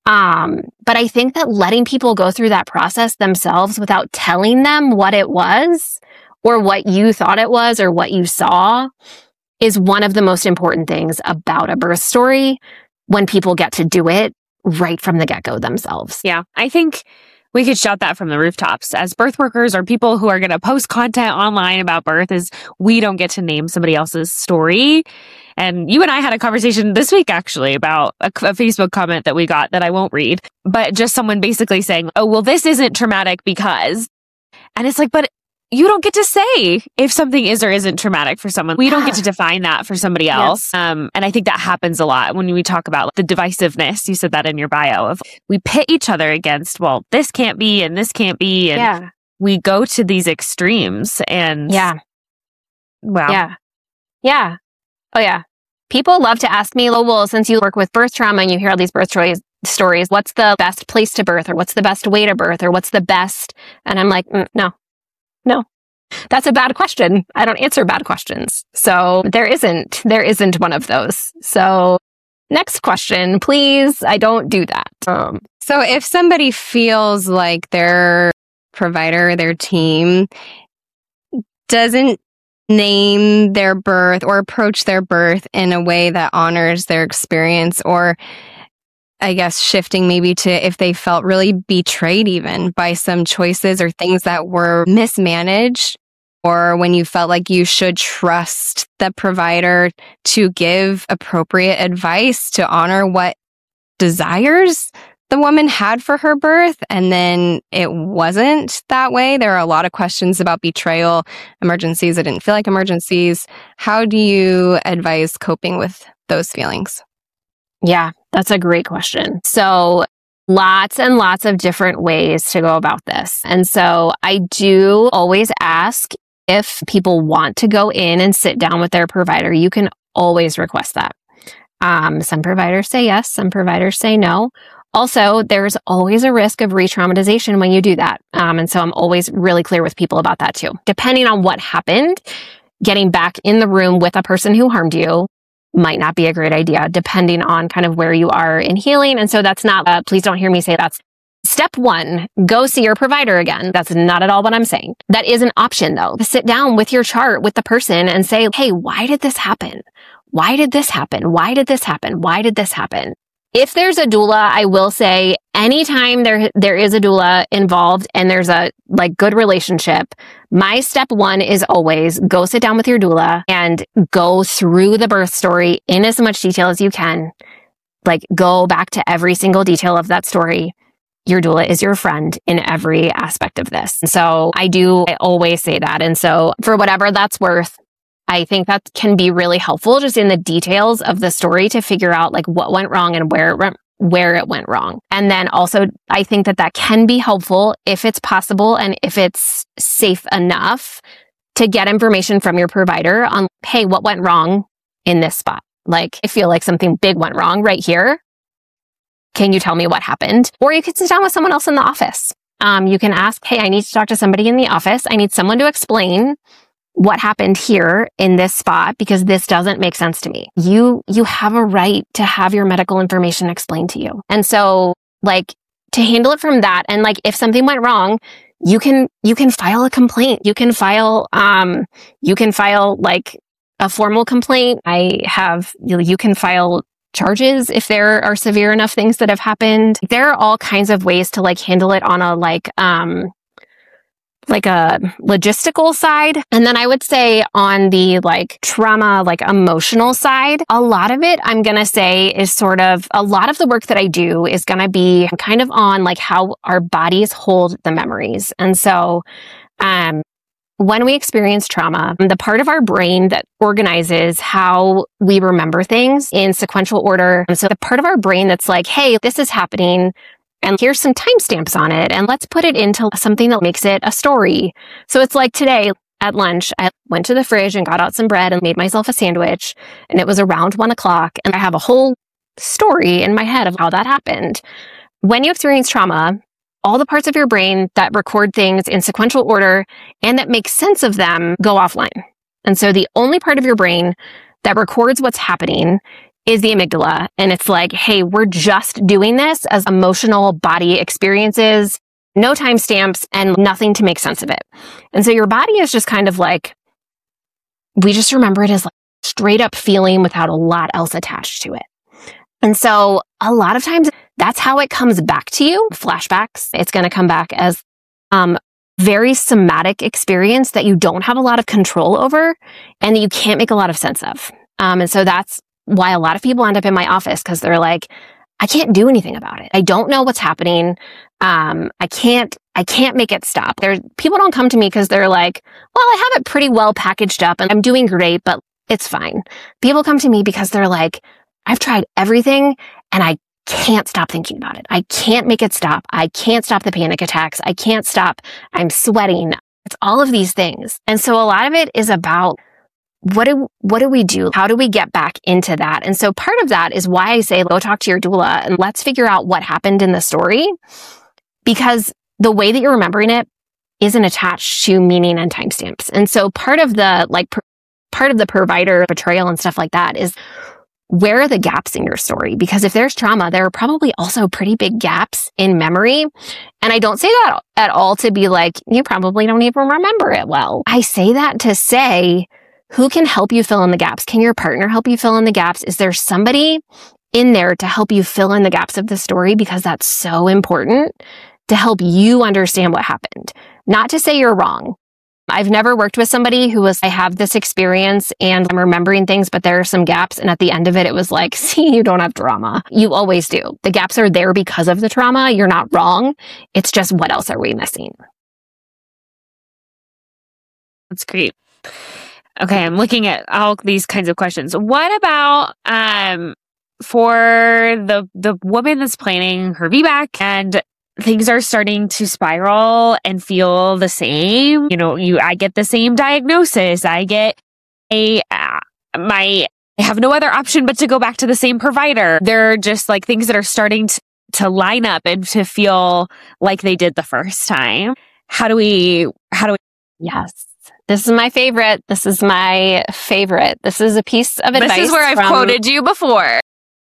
But I think that letting people go through that process themselves without telling them what it was, or what you thought it was, or what you saw, is one of the most important things about a birth story, when people get to do it right from the get-go themselves. Yeah, I think we could shout that from the rooftops as birth workers, or people who are going to post content online about birth, is we don't get to name somebody else's story. And you and I had a conversation this week, actually, about a Facebook comment that we got that I won't read, but just someone basically saying, oh, well, this isn't traumatic because, and it's like, but you don't get to say if something is or isn't traumatic for someone. We don't get to define that for somebody else. Yes. And I think that happens a lot when we talk about the divisiveness. You said that in your bio of we pit each other against, well, this can't be and this can't be. And we go to these extremes and wow. Yeah. Oh yeah. People love to ask me, well, since you work with birth trauma and you hear all these birth stories, what's the best place to birth or what's the best way to birth or what's the best? And I'm like, no, that's a bad question. I don't answer bad questions. So there isn't one of those. So next question, please. I don't do that. So if somebody feels like their provider, their team doesn't name their birth or approach their birth in a way that honors their experience, or I guess shifting maybe to if they felt really betrayed even by some choices or things that were mismanaged, or when you felt like you should trust the provider to give appropriate advice to honor what desires the woman had for her birth, and then it wasn't that way. There are a lot of questions about betrayal, emergencies that didn't feel like emergencies. How do you advise coping with those feelings? Yeah, that's a great question. So lots and lots of different ways to go about this. And so I do always ask if people want to go in and sit down with their provider. You can always request that. Some providers say yes, some providers say no. Also, there's always a risk of re-traumatization when you do that. And so I'm always really clear with people about that too. Depending on what happened, getting back in the room with a person who harmed you might not be a great idea, depending on kind of where you are in healing. And so that's not, please don't hear me say that's step one, go see your provider again. That's not at all what I'm saying. That is an option though. Sit down with your chart with the person and say, hey, why did this happen? Why did this happen? Why did this happen? Why did this happen? If there's a doula, I will say anytime there is a doula involved and there's a good relationship, my step one is always go sit down with your doula and go through the birth story in as much detail as you can. Go back to every single detail of that story. Your doula is your friend in every aspect of this. So I always say that. And so for whatever that's worth, I think that can be really helpful just in the details of the story to figure out what went wrong and where it went wrong. And then also I think that can be helpful if it's possible and if it's safe enough to get information from your provider on, hey, what went wrong in this spot? I feel like something big went wrong right here. Can you tell me what happened? Or you could sit down with someone else in the office. You can ask, hey, I need to talk to somebody in the office. I need someone to explain what happened here in this spot because this doesn't make sense to me. You have a right to have your medical information explained to you. And so to handle it from that and if something went wrong, you can file a complaint. You can file a formal complaint. You can file charges if there are severe enough things that have happened. There are all kinds of ways to handle it on a a logistical side. And then I would say on the trauma, emotional side, a lot of it I'm going to say is sort of a lot of the work that I do is going to be kind of on how our bodies hold the memories. And so, when we experience trauma, the part of our brain that organizes how we remember things in sequential order. And so the part of our brain that's hey, this is happening. And here's some timestamps on it. And let's put it into something that makes it a story. So it's today at lunch, I went to the fridge and got out some bread and made myself a sandwich. And it was around 1:00. And I have a whole story in my head of how that happened. When you experience trauma, all the parts of your brain that record things in sequential order and that make sense of them go offline. And so the only part of your brain that records what's happening is the amygdala. And it's hey, we're just doing this as emotional body experiences, no timestamps and nothing to make sense of it. And so your body is just kind of we just remember it as straight up feeling without a lot else attached to it. And so a lot of times that's how it comes back to you. Flashbacks, it's going to come back as very somatic experience that you don't have a lot of control over and that you can't make a lot of sense of. And so that's why a lot of people end up in my office because they're I can't do anything about it. I don't know what's happening. I can't make it stop. People don't come to me because they're like, well, I have it pretty well packaged up and I'm doing great, but it's fine. People come to me because they're like, I've tried everything and I can't stop thinking about it. I can't make it stop. I can't stop the panic attacks. I can't stop. I'm sweating. It's all of these things. And so a lot of it is about what do we do? How do we get back into that? And so part of that is why I say, go talk to your doula and let's figure out what happened in the story, because the way that you're remembering it isn't attached to meaning and timestamps. And so part of the provider betrayal and stuff like that is, where are the gaps in your story? Because if there's trauma, there are probably also pretty big gaps in memory. And I don't say that at all to be like, you probably don't even remember it well. I say that to say, who can help you fill in the gaps? Can your partner help you fill in the gaps? Is there somebody in there to help you fill in the gaps of the story? Because that's so important to help you understand what happened. Not to say you're wrong. I've never worked with somebody who was, I have this experience and I'm remembering things, but there are some gaps. And at the end of it, it was like, see, you don't have trauma. You always do. The gaps are there because of the trauma. You're not wrong. It's just, what else are we missing? That's great. Okay, I'm looking at all these kinds of questions. What about for the woman that's planning her VBAC and things are starting to spiral and feel the same? I get the same diagnosis. I have no other option but to go back to the same provider. They're just like things that are starting to line up and to feel like they did the first time. How do we? Yes. This is my favorite. This is a piece of advice. This is where I've quoted you before.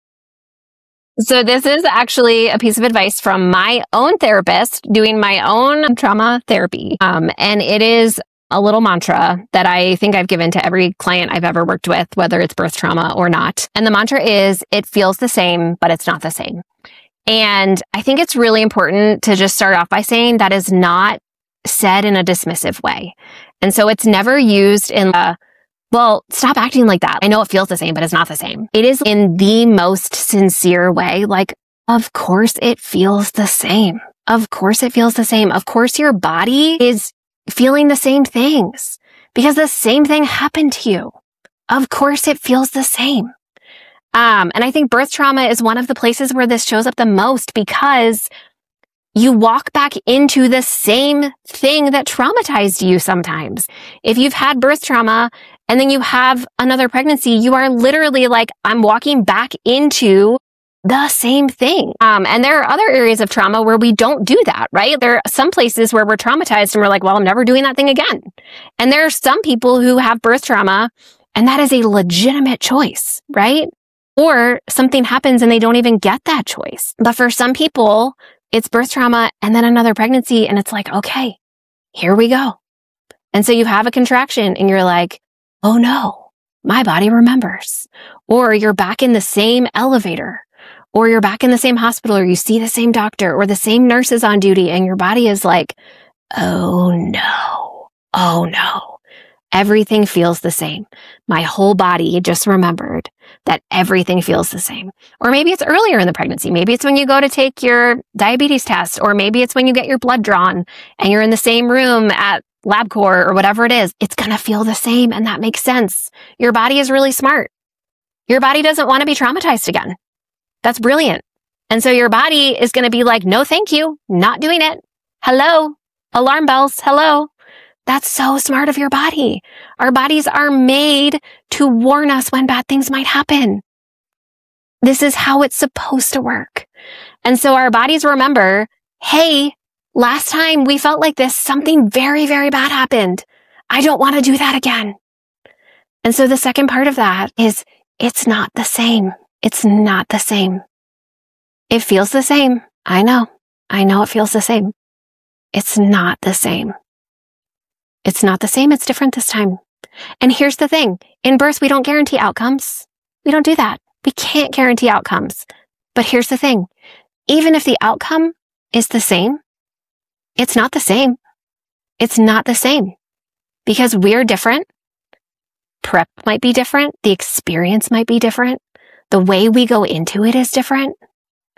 So this is actually a piece of advice from my own therapist doing my own trauma therapy. And it is a little mantra that I think I've given to every client I've ever worked with, whether it's birth trauma or not. And the mantra is, it feels the same, but it's not the same. And I think it's really important to just start off by saying that is not said in a dismissive way. And so it's never used in well, stop acting like that. I know it feels the same, but it's not the same. It is in the most sincere way. Like, of course it feels the same. Of course it feels the same. Of course your body is feeling the same things because the same thing happened to you. Of course it feels the same. And I think birth trauma is one of the places where this shows up the most because you walk back into the same thing that traumatized you sometimes. If you've had birth trauma and then you have another pregnancy, you are literally like, I'm walking back into the same thing. And there are other areas of trauma where we don't do that, right? There are some places where we're traumatized and we're like, well, I'm never doing that thing again. And there are some people who have birth trauma and that is a legitimate choice, right? Or something happens and they don't even get that choice. But for some people, it's birth trauma and then another pregnancy. And it's like, okay, here we go. And so you have a contraction and you're like, oh no, my body remembers. Or you're back in the same elevator, or you're back in the same hospital, or you see the same doctor or the same nurses on duty. And your body is like, oh no. Everything feels the same. My whole body just remembered that everything feels the same. Or maybe it's earlier in the pregnancy. Maybe it's when you go to take your diabetes test, or maybe it's when you get your blood drawn and you're in the same room at LabCorp or whatever it is. It's going to feel the same. And that makes sense. Your body is really smart. Your body doesn't want to be traumatized again. That's brilliant. And so your body is going to be like, no, thank you. Not doing it. Hello. Alarm bells. Hello. That's so smart of your body. Our bodies are made to warn us when bad things might happen. This is how it's supposed to work. And so our bodies remember, hey, last time we felt like this, something very, very bad happened. I don't want to do that again. And so the second part of that is, it's not the same. It's not the same. It feels the same. I know it feels the same. It's not the same. It's not the same. It's different this time. And here's the thing. In birth, we don't guarantee outcomes. We don't do that. We can't guarantee outcomes. But here's the thing. Even if the outcome is the same, it's not the same. It's not the same. Because we're different. Prep might be different. The experience might be different. The way we go into it is different.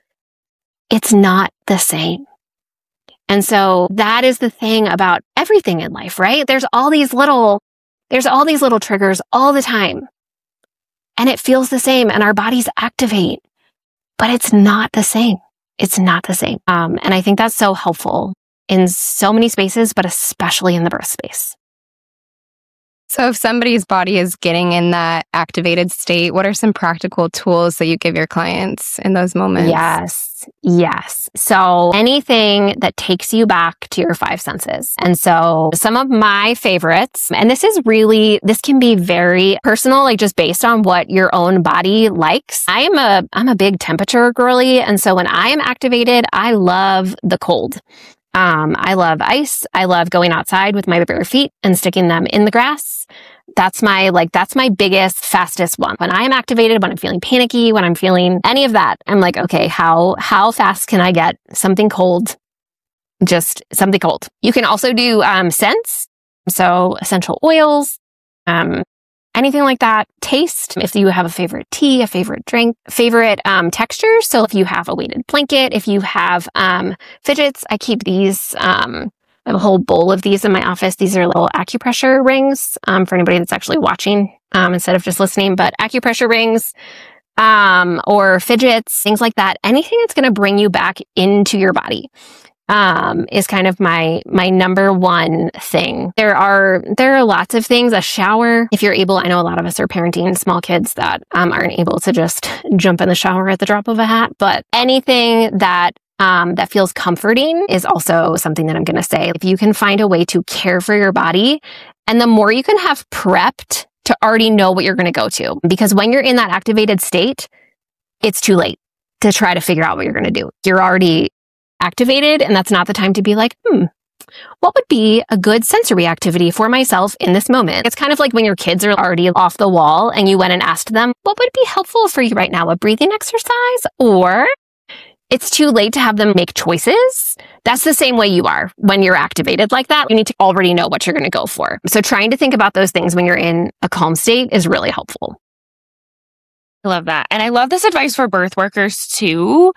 it's not the same. And so that is the thing about everything in life, right? There's all these little triggers all the time. And it feels the same and our bodies activate, but it's not the same. It's not the same. And I think that's so helpful in so many spaces, but especially in the birth space. So if somebody's body is getting in that activated state, what are some practical tools that you give your clients in those moments? Yes. So anything that takes you back to your five senses. And so some of my favorites, and this can be very personal, like just based on what your own body likes. I'm a big temperature girly. And so when I am activated, I love the cold. I love ice. I love going outside with my bare feet and sticking them in the grass. That's my biggest, fastest one. When I am activated, when I'm feeling panicky, when I'm feeling any of that, I'm like, okay, how fast can I get something cold? Just something cold. You can also do scents. So essential oils, anything like that. Taste, if you have a favorite tea, a favorite drink, favorite texture. So if you have a weighted blanket, if you have fidgets, I keep these, I have a whole bowl of these in my office. These are little acupressure rings for anybody that's actually watching instead of just listening, but acupressure rings or fidgets, things like that. Anything that's going to bring you back into your body. Is kind of my number one thing. There are lots of things. A shower, if you're able. I know a lot of us are parenting small kids that aren't able to just jump in the shower at the drop of a hat. But anything that feels comforting is also something that I'm going to say. If you can find a way to care for your body, and the more you can have prepped to already know what you're going to go to, because when you're in that activated state, it's too late to try to figure out what you're going to do. You're already activated, and that's not the time to be like, what would be a good sensory activity for myself in this moment? It's kind of like when your kids are already off the wall and you went and asked them, what would be helpful for you right now? A breathing exercise? Or it's too late to have them make choices. That's the same way you are when you're activated like that. You need to already know what you're going to go for. So trying to think about those things when you're in a calm state is really helpful. I love that. And I love this advice for birth workers too.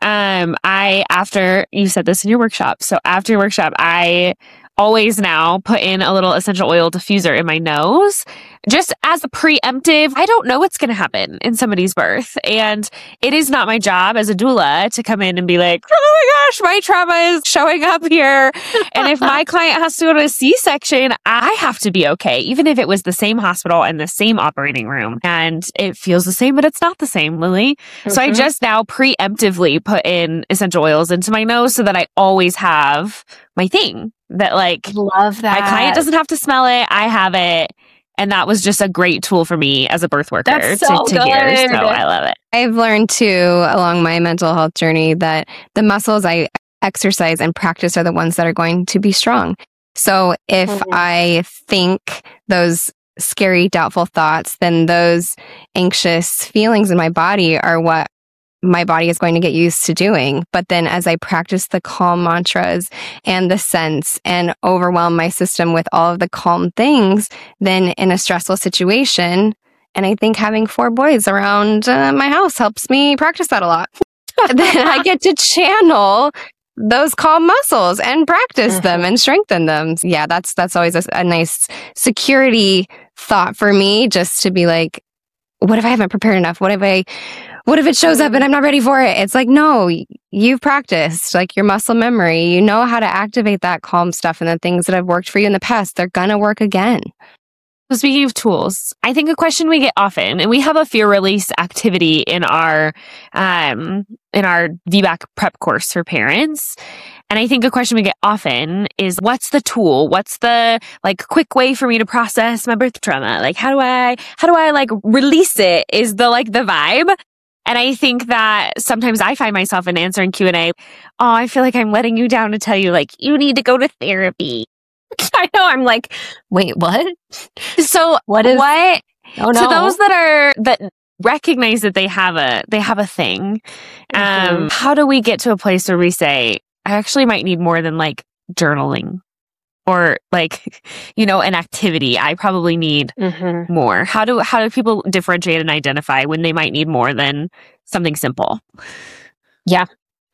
After you said this in your workshop. So after your workshop, I always now put in a little essential oil diffuser in my nose, just as a preemptive. I don't know what's going to happen in somebody's birth. And it is not my job as a doula to come in and be like, oh my gosh, my trauma is showing up here. And if my client has to go to a C-section, I have to be okay, even if it was the same hospital and the same operating room. And it feels the same, but it's not the same, Lily. Mm-hmm. So I just now preemptively put in essential oils into my nose so that I always have my thing. That love that. My client doesn't have to smell it. I have it. And that was just a great tool for me as a birth worker to hear. So I love it. I've learned too along my mental health journey that the muscles I exercise and practice are the ones that are going to be strong. So if I think those scary, doubtful thoughts, then those anxious feelings in my body are what my body is going to get used to doing. But then as I practice the calm mantras and the scents and overwhelm my system with all of the calm things, then in a stressful situation, and I think having 4 boys around my house helps me practice that a lot. Then I get to channel those calm muscles and practice them and strengthen them. Yeah, that's always a nice security thought for me, just to be like, what if I haven't prepared enough? What if it shows up and I'm not ready for it? It's like, no, you've practiced, like your muscle memory. You know how to activate that calm stuff, and the things that have worked for you in the past, they're going to work again. So speaking of tools, I think a question we get often, and we have a fear release activity in our VBAC prep course for parents. And I think a question we get often is, what's the tool? What's the quick way for me to process my birth trauma? How do I release it is the vibe. And I think that sometimes I find myself in answering Q&A, I feel like I'm letting you down to tell you, you need to go to therapy. I know. I'm like, wait, what? So what? Oh, no. To those that recognize that they have a thing, how do we get to a place where we say, I actually might need more than journaling or an activity. I probably need more. How do people differentiate and identify when they might need more than something simple? Yeah.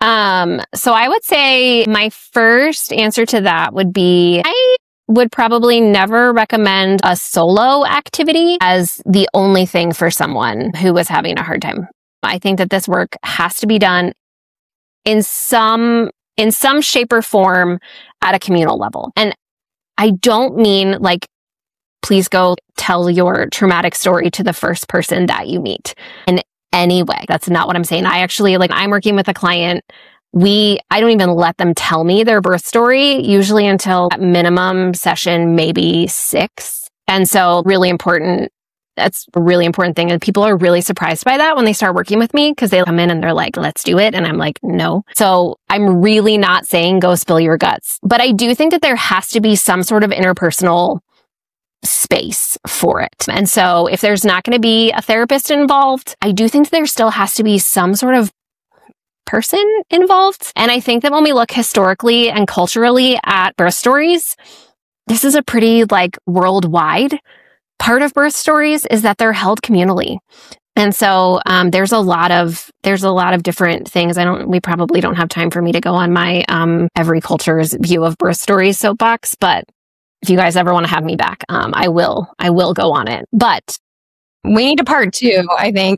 So I would say my first answer to that would be I would probably never recommend a solo activity as the only thing for someone who was having a hard time. I think that this work has to be done in some shape or form at a communal level. And I don't mean like, please go tell your traumatic story to the first person that you meet in any way. That's not what I'm saying. I actually, like, I'm working with a client. I don't even let them tell me their birth story, usually until at minimum session, maybe 6. And so really important. That's a really important thing. And people are really surprised by that when they start working with me because they come in and they're like, let's do it. And I'm like, no. So I'm really not saying go spill your guts. But I do think that there has to be some sort of interpersonal space for it. And so if there's not going to be a therapist involved, I do think there still has to be some sort of person involved. And I think that when we look historically and culturally at birth stories, this is a pretty like worldwide part of birth stories is that they're held communally. And so there's a lot of different things. We probably don't have time for me to go on my every culture's view of birth stories soapbox, but if you guys ever want to have me back, I will go on it. But we need a part 2, I think.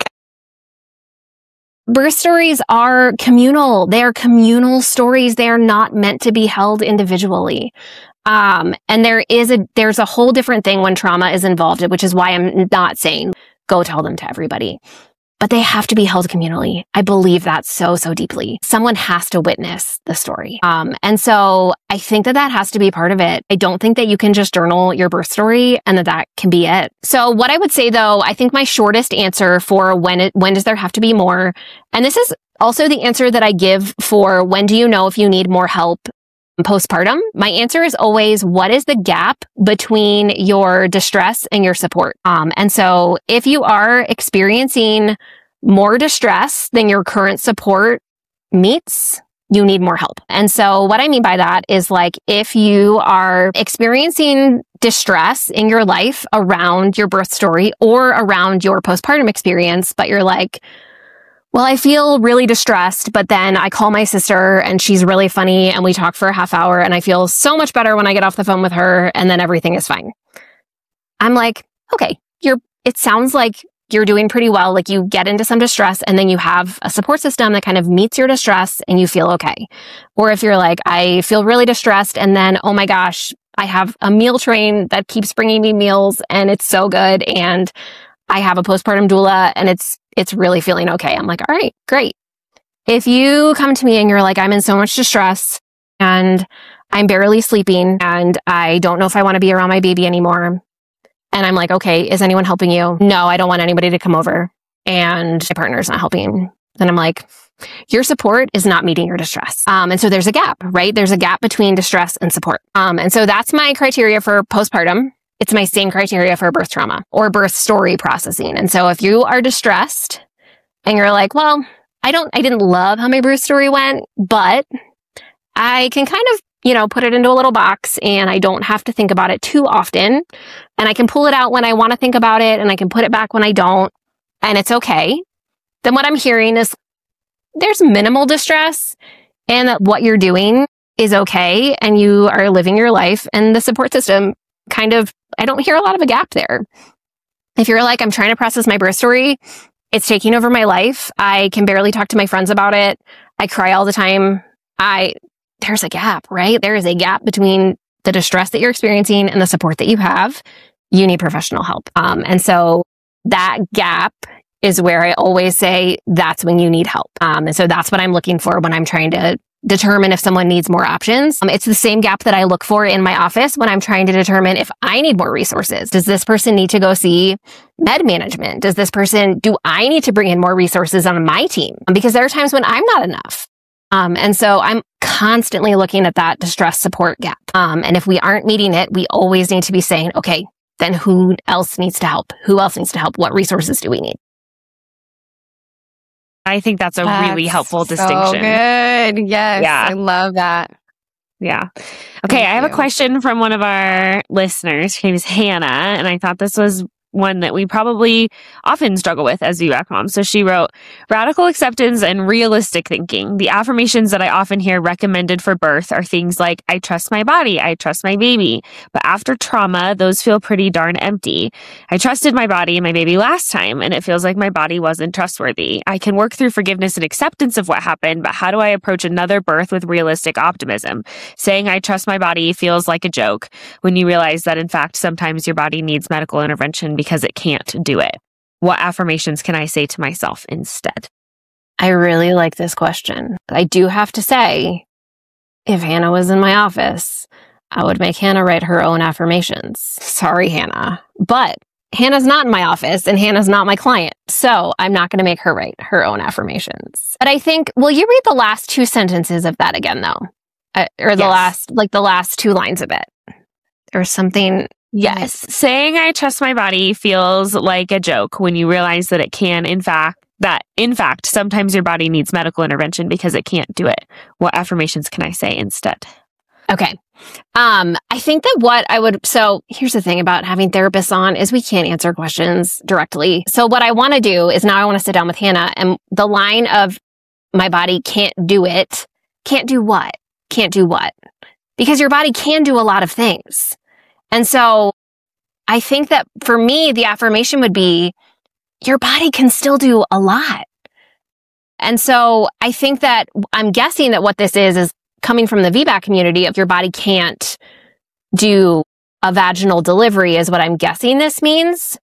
Birth stories are communal. They are communal stories. They are not meant to be held individually. And there's a whole different thing when trauma is involved, which is why I'm not saying go tell them to everybody. But they have to be held communally. I believe that so deeply. Someone has to witness the story. And so I think that has to be part of it. I don't think that you can just journal your birth story and that can be it. So what I would say though, I think my shortest answer for when does there have to be more, and this is also the answer that I give for when do you know if you need more help postpartum, my answer is always, what is the gap between your distress and your support? And so if you are experiencing more distress than your current support meets, you need more help. And so what I mean by that is like, if you are experiencing distress in your life around your birth story or around your postpartum experience, but you're like, well, I feel really distressed, but then I call my sister and she's really funny and we talk for a half hour and I feel so much better when I get off the phone with her and then everything is fine. I'm like, okay, it sounds like you're doing pretty well. Like you get into some distress and then you have a support system that kind of meets your distress and you feel okay. Or if you're like, I feel really distressed and then, oh my gosh, I have a meal train that keeps bringing me meals and it's so good. And I have a postpartum doula and it's really feeling okay. I'm like, all right, great. If you come to me and you're like, I'm in so much distress and I'm barely sleeping and I don't know if I want to be around my baby anymore. And I'm like, okay, is anyone helping you? No, I don't want anybody to come over and my partner's not helping. Then I'm like, your support is not meeting your distress. And so there's a gap, right? There's a gap between distress and support. And so that's my criteria for postpartum. It's my same criteria for birth trauma or birth story processing. And so if you are distressed and you're like, well, I didn't love how my birth story went, but I can kind of, put it into a little box and I don't have to think about it too often. And I can pull it out when I want to think about it and I can put it back when I don't. And it's okay. Then what I'm hearing is there's minimal distress and that what you're doing is okay. And you are living your life and the support system I don't hear a lot of a gap there. If you're like, I'm trying to process my birth story, it's taking over my life. I can barely talk to my friends about it. I cry all the time. There's a gap, right? There is a gap between the distress that you're experiencing and the support that you have. You need professional help. And so that gap is where I always say that's when you need help. And so that's what I'm looking for when I'm trying to determine if someone needs more options. It's the same gap that I look for in my office when I'm trying to determine if I need more resources. Does this person need to go see med management? Do I need to bring in more resources on my team? Because there are times when I'm not enough. And so I'm constantly looking at that distress support gap. And if we aren't meeting it, we always need to be saying, okay, then who else needs to help? Who else needs to help? What resources do we need? I think that's a really helpful distinction. So good. Yes. Yeah. I love that. Yeah. Okay. I have a question from one of our listeners. Her name is Hannah. And I thought this was one that we probably often struggle with as VBAC moms. So she wrote, radical acceptance and realistic thinking. The affirmations that I often hear recommended for birth are things like, I trust my body, I trust my baby. But after trauma, those feel pretty darn empty. I trusted my body and my baby last time, and it feels like my body wasn't trustworthy. I can work through forgiveness and acceptance of what happened, but how do I approach another birth with realistic optimism? Saying I trust my body feels like a joke when you realize that, in fact, sometimes your body needs medical intervention because it can't do it. What affirmations can I say to myself instead? I really like this question. I do have to say, if Hannah was in my office, I would make Hannah write her own affirmations. Sorry, Hannah. But Hannah's not in my office and Hannah's not my client. So I'm not going to make her write her own affirmations. But I think, will you read the last two sentences of that again, though? Or the last two lines of it? Or something. Yes. Saying I trust my body feels like a joke when you realize that it can, in fact, sometimes your body needs medical intervention because it can't do it. What affirmations can I say instead? Okay. I think that so here's the thing about having therapists on is we can't answer questions directly. So what I want to do is now I want to sit down with Hannah, and the line of my body can't do it. Can't do what? Can't do what? Because your body can do a lot of things. And so I think that for me, the affirmation would be, your body can still do a lot. And so I think that I'm guessing that what this is coming from the VBAC community of your body can't do a vaginal delivery is what I'm guessing this means.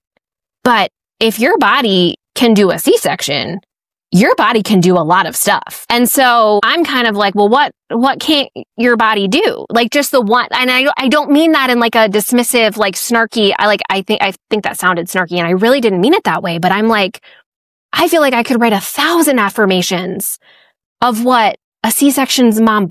But if your body can do a C-section, your body can do a lot of stuff. And so I'm kind of like, well, what can't your body do? Like just the one, and I don't mean that in like a dismissive, like snarky, I think that sounded snarky and I really didn't mean it that way, but I'm like, I feel like I could write 1,000 affirmations of what a C-section mom's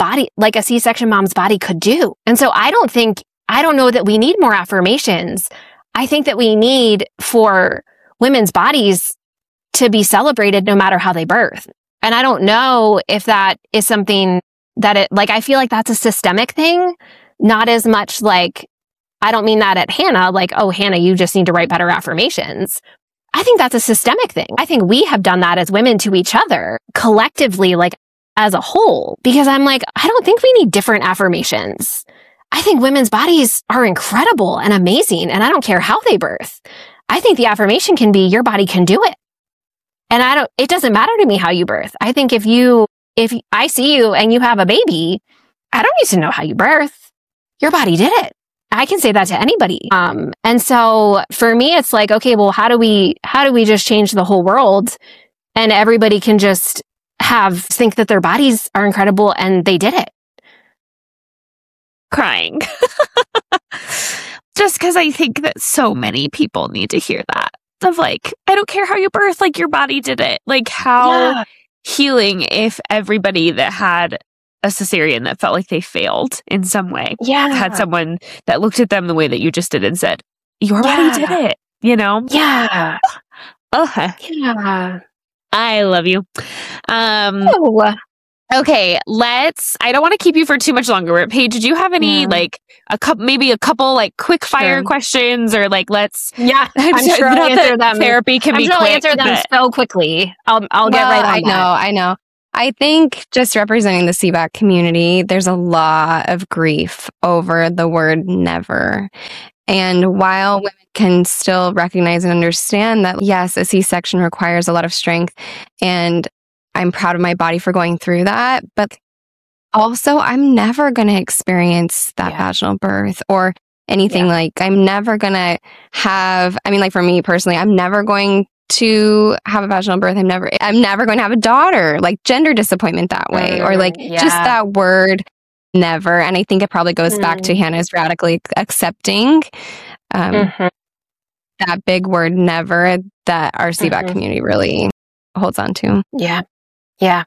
body could do. And so I don't know that we need more affirmations. I think that we need for women's bodies to be celebrated no matter how they birth. And I don't know if that is something that I feel like that's a systemic thing, not as much like, I don't mean that at Hannah, like, oh, Hannah, you just need to write better affirmations. I think that's a systemic thing. I think we have done that as women to each other collectively, like as a whole, because I'm like, I don't think we need different affirmations. I think women's bodies are incredible and amazing, and I don't care how they birth. I think the affirmation can be, your body can do it. And it doesn't matter to me how you birth. I think if I see you and you have a baby, I don't need to know how you birth. Your body did it. I can say that to anybody. And so for me, it's like, okay, well, how do we just change the whole world and everybody can just think that their bodies are incredible and they did it? Crying. Just because I think that so many people need to hear that. Of like, I don't care how you birth, like your body did it. Like how healing if everybody that had a cesarean that felt like they failed in some way had someone that looked at them the way that you just did and said, your body did it, you know? Yeah. Yeah. I love you. Okay, I don't want to keep you for too much longer. Paige, did you have any maybe a couple like quick fire questions or like I'm sure I'll answer them. Therapy can be quick. I'll answer them so quickly. I'll get right on that. I know. I think just representing the CBAC community, there's a lot of grief over the word never. And while women can still recognize and understand that, yes, a C-section requires a lot of strength, and I'm proud of my body for going through that, but also I'm never going to experience that vaginal birth or anything like, I'm never going to have, for me personally, I'm never going to have a vaginal birth. I'm never going to have a daughter, like gender disappointment that way, or just that word never. And I think it probably goes back to Hannah's radically accepting that big word never that our CBAC community really holds on to. Yeah.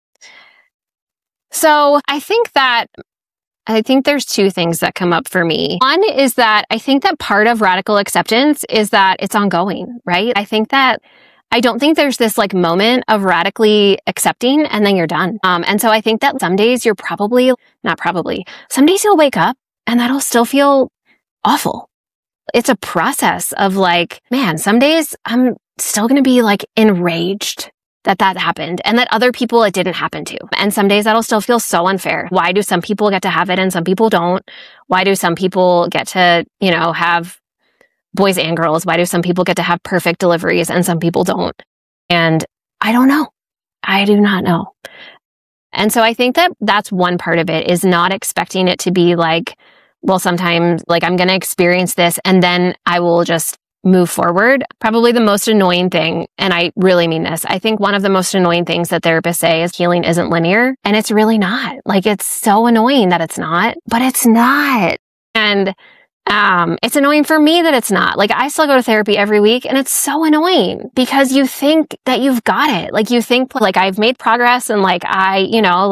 So I think there's two things that come up for me. One is that I think that part of radical acceptance is that it's ongoing, right? I don't think there's this like moment of radically accepting and then you're done. And so I think that some days some days you'll wake up and that'll still feel awful. it's a process of like, man, some days I'm still going to be like enraged that happened and that other people it didn't happen to. And some days that'll still feel so unfair. Why do some people get to have it and some people don't? Why do some people get to, have boys and girls? Why do some people get to have perfect deliveries and some people don't? And I don't know. I do not know. And so I think that that's one part of it, is not expecting it to be like, well, sometimes like I'm going to experience this and then I will just move forward. Probably the most annoying thing, and I really mean this, I think one of the most annoying things that therapists say is healing isn't linear. And it's really not. Like, it's so annoying that it's not, but it's not. And it's annoying for me that it's not. Like, I still go to therapy every week and it's so annoying because you think that you've got it. Like, you think like I've made progress and like I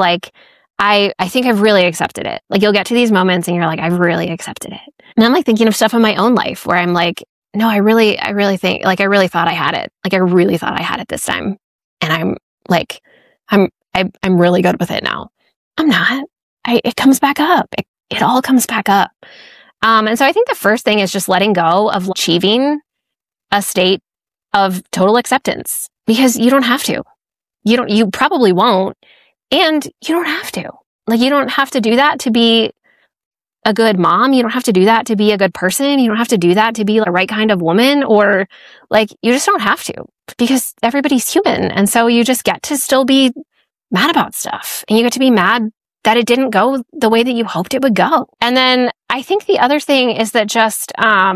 think I've really accepted it. Like, you'll get to these moments and you're like, I've really accepted it. And I'm like thinking of stuff in my own life where I'm like, no, I really think, like, I really thought I had it. Like, I really thought I had it this time. And I'm like, I'm really good with it now. I'm not. It comes back up. It all comes back up. And so I think the first thing is just letting go of achieving a state of total acceptance, because you don't have to. You probably won't. And you don't have to. Like, you don't have to do that to be a good mom. You don't have to do that to be a good person. You don't have to do that to be the right kind of woman, or like, you just don't have to, because everybody's human. And so you just get to still be mad about stuff, and you get to be mad that it didn't go the way that you hoped it would go. And then I think the other thing is that just,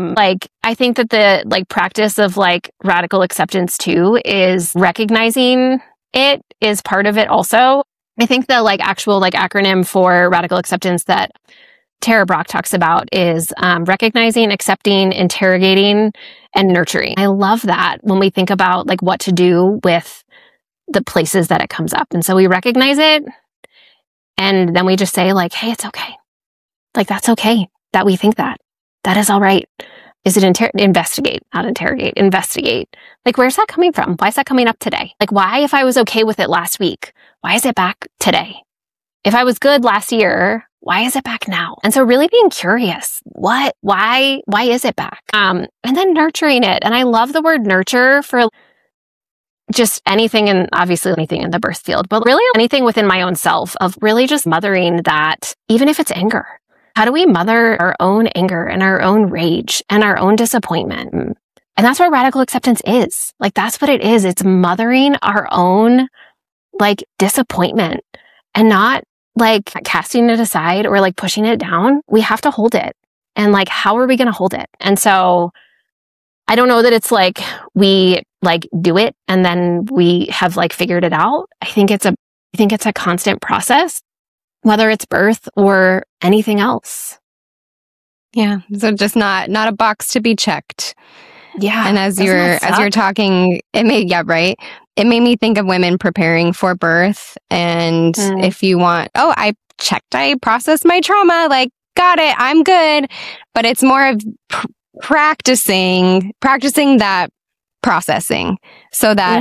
I think that the like practice of like radical acceptance too is recognizing it is part of it also. I think the like actual like acronym for radical acceptance that Tara Brach talks about is recognizing, accepting, interrogating, and nurturing. I love that when we think about like what to do with the places that it comes up. And so we recognize it, and then we just say like, hey, it's okay. Like, that's okay that we think that. That is all right. Is it investigate, not interrogate, investigate. Like, where's that coming from? Why is that coming up today? Like, why, if I was okay with it last week, why is it back today? If I was good last year, why is it back now? And so really being curious, why is it back? And then nurturing it. And I love the word nurture for just anything, and obviously anything in the birth field, but really anything within my own self, of really just mothering that, even if it's anger. How do we mother our own anger and our own rage and our own disappointment? And that's what radical acceptance is. Like, that's what it is. It's mothering our own like disappointment, and not like casting it aside or like pushing it down. We have to hold it. And like, how are we going to hold it? And so I don't know that it's like we like do it and then we have like figured it out. I think it's a constant process, whether it's birth or anything else. Yeah. So just not a box to be checked. Yeah. And as you're talking, it made me think of women preparing for birth. And if you want, I processed my trauma, like, got it, I'm good. But it's more of practicing that processing, so that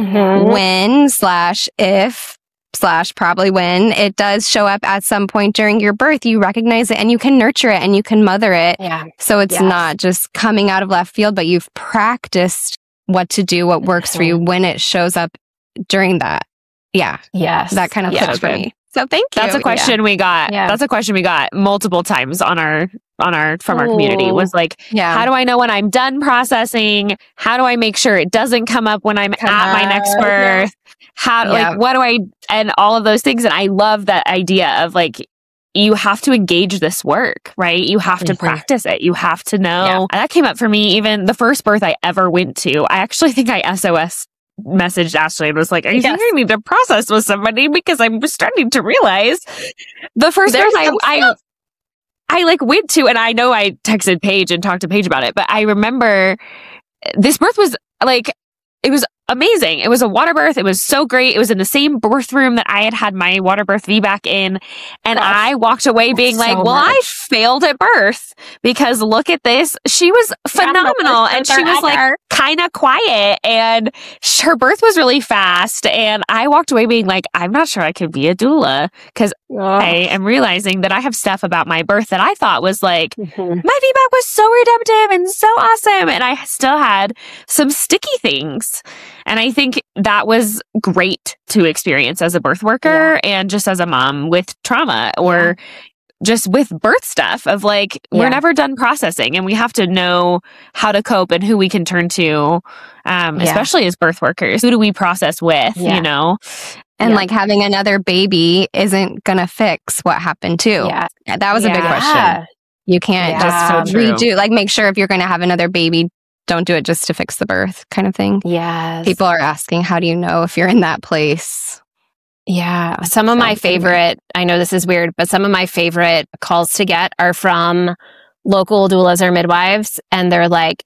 when/if/probably when it does show up at some point during your birth, you recognize it and you can nurture it and you can mother it. Yeah. So it's not just coming out of left field, but you've practiced what to do, what works for you when it shows up during that. Yeah. Yes. That kind of fits for me. So thank you. That's a question we got. Yeah. That's a question we got multiple times from our community, was like, how do I know when I'm done processing? How do I make sure it doesn't come up when I'm at my next birth? Like, what do I, and all of those things. And I love that idea of like, you have to engage this work, right? You have to practice it. You have to know. Yeah. And that came up for me, even the first birth I ever went to. I actually think I SOS messaged Ashley and was like, I think I need to process with somebody, because I'm starting to realize the first birth I like went to, and I know I texted Paige and talked to Paige about it, but I remember this birth was like, it was amazing. It was a water birth. It was so great. It was in the same birth room that I had my water birth VBAC in. And I walked away being like, well, I failed at birth because look at this. She was phenomenal. And she was like kind of quiet and her birth was really fast. And I walked away being like, I'm not sure I could be a doula because I am realizing that I have stuff about my birth that I thought was like, my VBAC was so redemptive and so awesome. And I still had some sticky things. And I think that was great to experience as a birth worker and just as a mom with trauma or just with birth stuff of like, we're never done processing and we have to know how to cope and who we can turn to, especially as birth workers. Who do we process with, you know? And like having another baby isn't going to fix what happened too. Yeah. That was a big question. You can't just redo, like make sure if you're going to have another baby, don't do it just to fix the birth kind of thing. Yes. People are asking, how do you know if you're in that place? Yeah. Some of my favorite, I know this is weird, but some of my favorite calls to get are from local doulas or midwives. And they're like,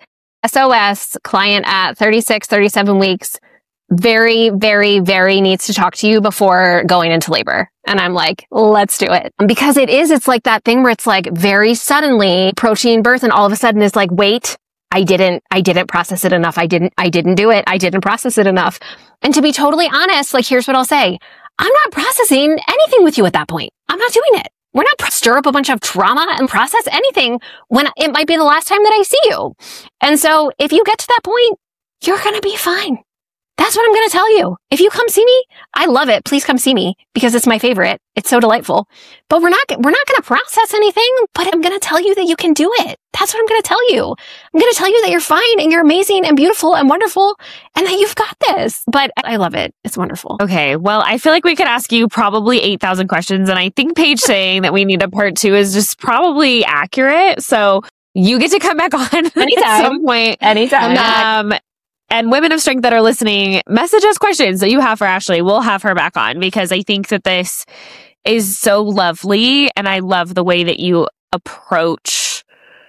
SOS, client at 36, 37 weeks, very, very, very needs to talk to you before going into labor. And I'm like, let's do it. Because it's like that thing where it's like very suddenly approaching birth and all of a sudden it's like, wait, I didn't process it enough. I didn't do it. I didn't process it enough. And to be totally honest, like, here's what I'll say. I'm not processing anything with you at that point. I'm not doing it. We're not stir up a bunch of trauma and process anything when it might be the last time that I see you. And so if you get to that point, you're going to be fine. That's what I'm going to tell you. If you come see me, I love it. Please come see me because it's my favorite. It's so delightful. But we're not going to process anything, but I'm going to tell you that you can do it. That's what I'm going to tell you. I'm going to tell you that you're fine and you're amazing and beautiful and wonderful and that you've got this. But I love it. It's wonderful. Okay. Well, I feel like we could ask you probably 8,000 questions. And I think Paige saying that we need a part 2 is just probably accurate. So you get to come back on at some point. Anytime. And women of strength that are listening, message us questions that you have for Ashley. We'll have her back on because I think that this is so lovely. And I love the way that you approach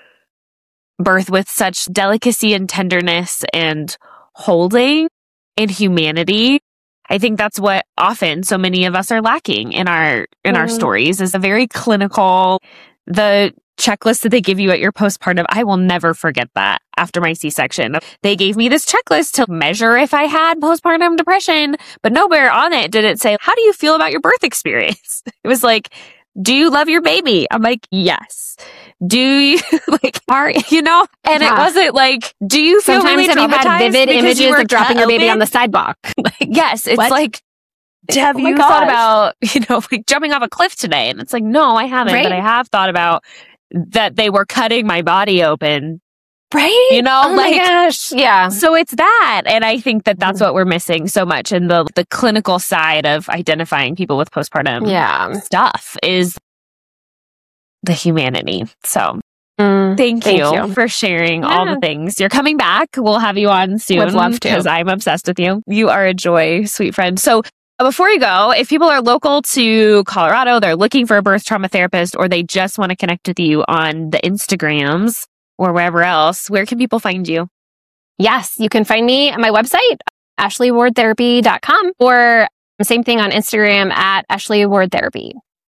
birth with such delicacy and tenderness and holding and humanity. I think that's what often so many of us are lacking in our stories is a very clinical, the checklist that they give you at your postpartum. I will never forget that after my C-section. They gave me this checklist to measure if I had postpartum depression, but nowhere on it did it say, how do you feel about your birth experience? It was like, do you love your baby? I'm like, yes. Do you And it wasn't like, do you feel sometimes really traumatized? Sometimes have you had vivid images of dropping your baby on the sidewalk? Yes. It's like, have you thought about, like jumping off a cliff today? And it's like, no, I haven't, but I have thought about that they were cutting my body open. Right? Oh my gosh. Yeah. So it's that. And I think that that's what we're missing so much in the clinical side of identifying people with postpartum stuff is the humanity. So thank you for sharing all the things. You're coming back. We'll have you on soon. Would love to. Because I'm obsessed with you. You are a joy, sweet friend. So before you go, if people are local to Colorado, they're looking for a birth trauma therapist, or they just want to connect with you on the Instagrams or wherever else, where can people find you? Yes, you can find me at my website, ashleywardtherapy.com, or same thing on Instagram at ashleywardtherapy.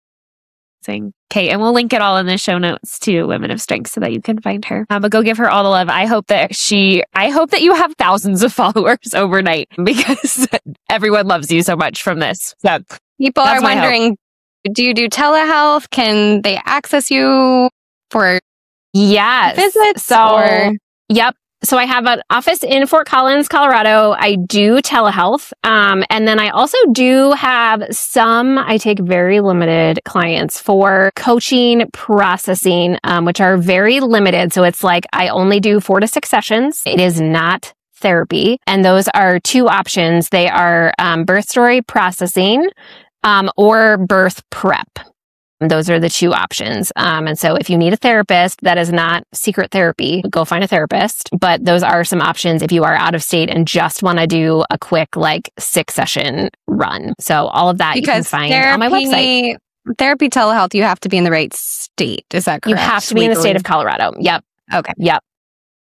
Okay, and we'll link it all in the show notes to Women of Strength so that you can find her. But go give her all the love. I hope that you have thousands of followers overnight because everyone loves you so much from this. So people are wondering, do you do telehealth? Can they access you for visits? Yep. So I have an office in Fort Collins, Colorado. I do telehealth. And then I also do have I take very limited clients for coaching, processing, which are very limited. So it's like I only do 4 to 6 sessions. It is not therapy. And those are 2 options. They are birth story processing or birth prep. Those are the 2 options. And so if you need a therapist, that is not secret therapy, go find a therapist. But those are some options if you are out of state and just want to do a quick 6-session run. So all of that you can find on my website. Therapy telehealth, you have to be in the right state. Is that correct? You have to be in the state of Colorado. Yep. Okay. Yep.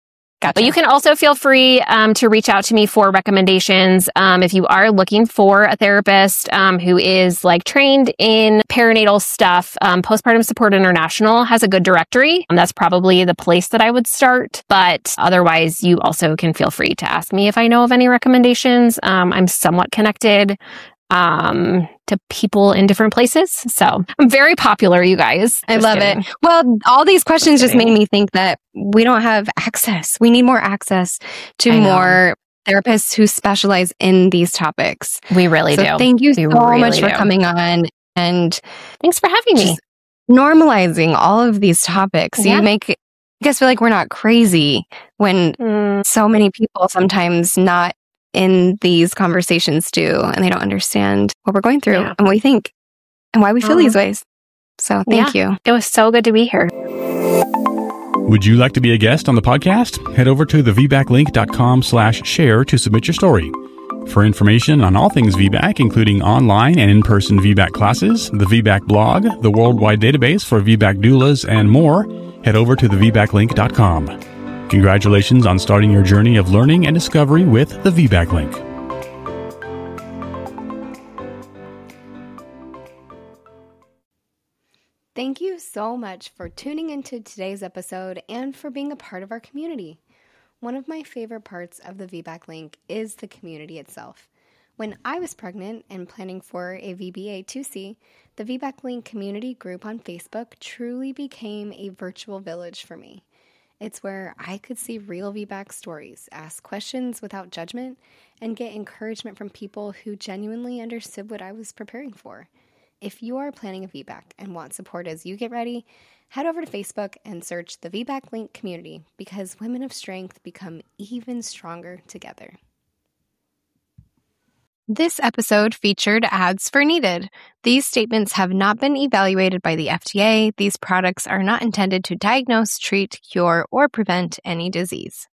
Gotcha. But you can also feel free to reach out to me for recommendations if you are looking for a therapist who is like trained in perinatal stuff. Postpartum Support International has a good directory. That's probably the place that I would start. But otherwise, you also can feel free to ask me if I know of any recommendations. I'm somewhat connected to people in different places. So I'm very popular, you guys. I love it. Well, all these questions just made me think that we don't have access. We need more access to more therapists who specialize in these topics. We really do. Thank you so much for coming on, and thanks for having me. Normalizing all of these topics. You make us feel like we're not crazy when so many people sometimes not in these conversations do, and they don't understand what we're going through and what we think and why we feel these ways. So thank you. It was so good to be here. Would you like to be a guest on the podcast? Head over to thevbaclink.com/share to submit your story. For information on all things VBAC, including online and in-person VBAC classes, the VBAC blog, the worldwide database for VBAC doulas, and more, head over to thevbaclink.com. Congratulations on starting your journey of learning and discovery with the VBAC Link. Thank you so much for tuning into today's episode and for being a part of our community. One of my favorite parts of the VBAC Link is the community itself. When I was pregnant and planning for a VBA2C, the VBAC Link community group on Facebook truly became a virtual village for me. It's where I could see real VBAC stories, ask questions without judgment, and get encouragement from people who genuinely understood what I was preparing for. If you are planning a VBAC and want support as you get ready, head over to Facebook and search the VBAC Link community, because women of strength become even stronger together. This episode featured ads for Needed. These statements have not been evaluated by the FDA. These products are not intended to diagnose, treat, cure, or prevent any disease.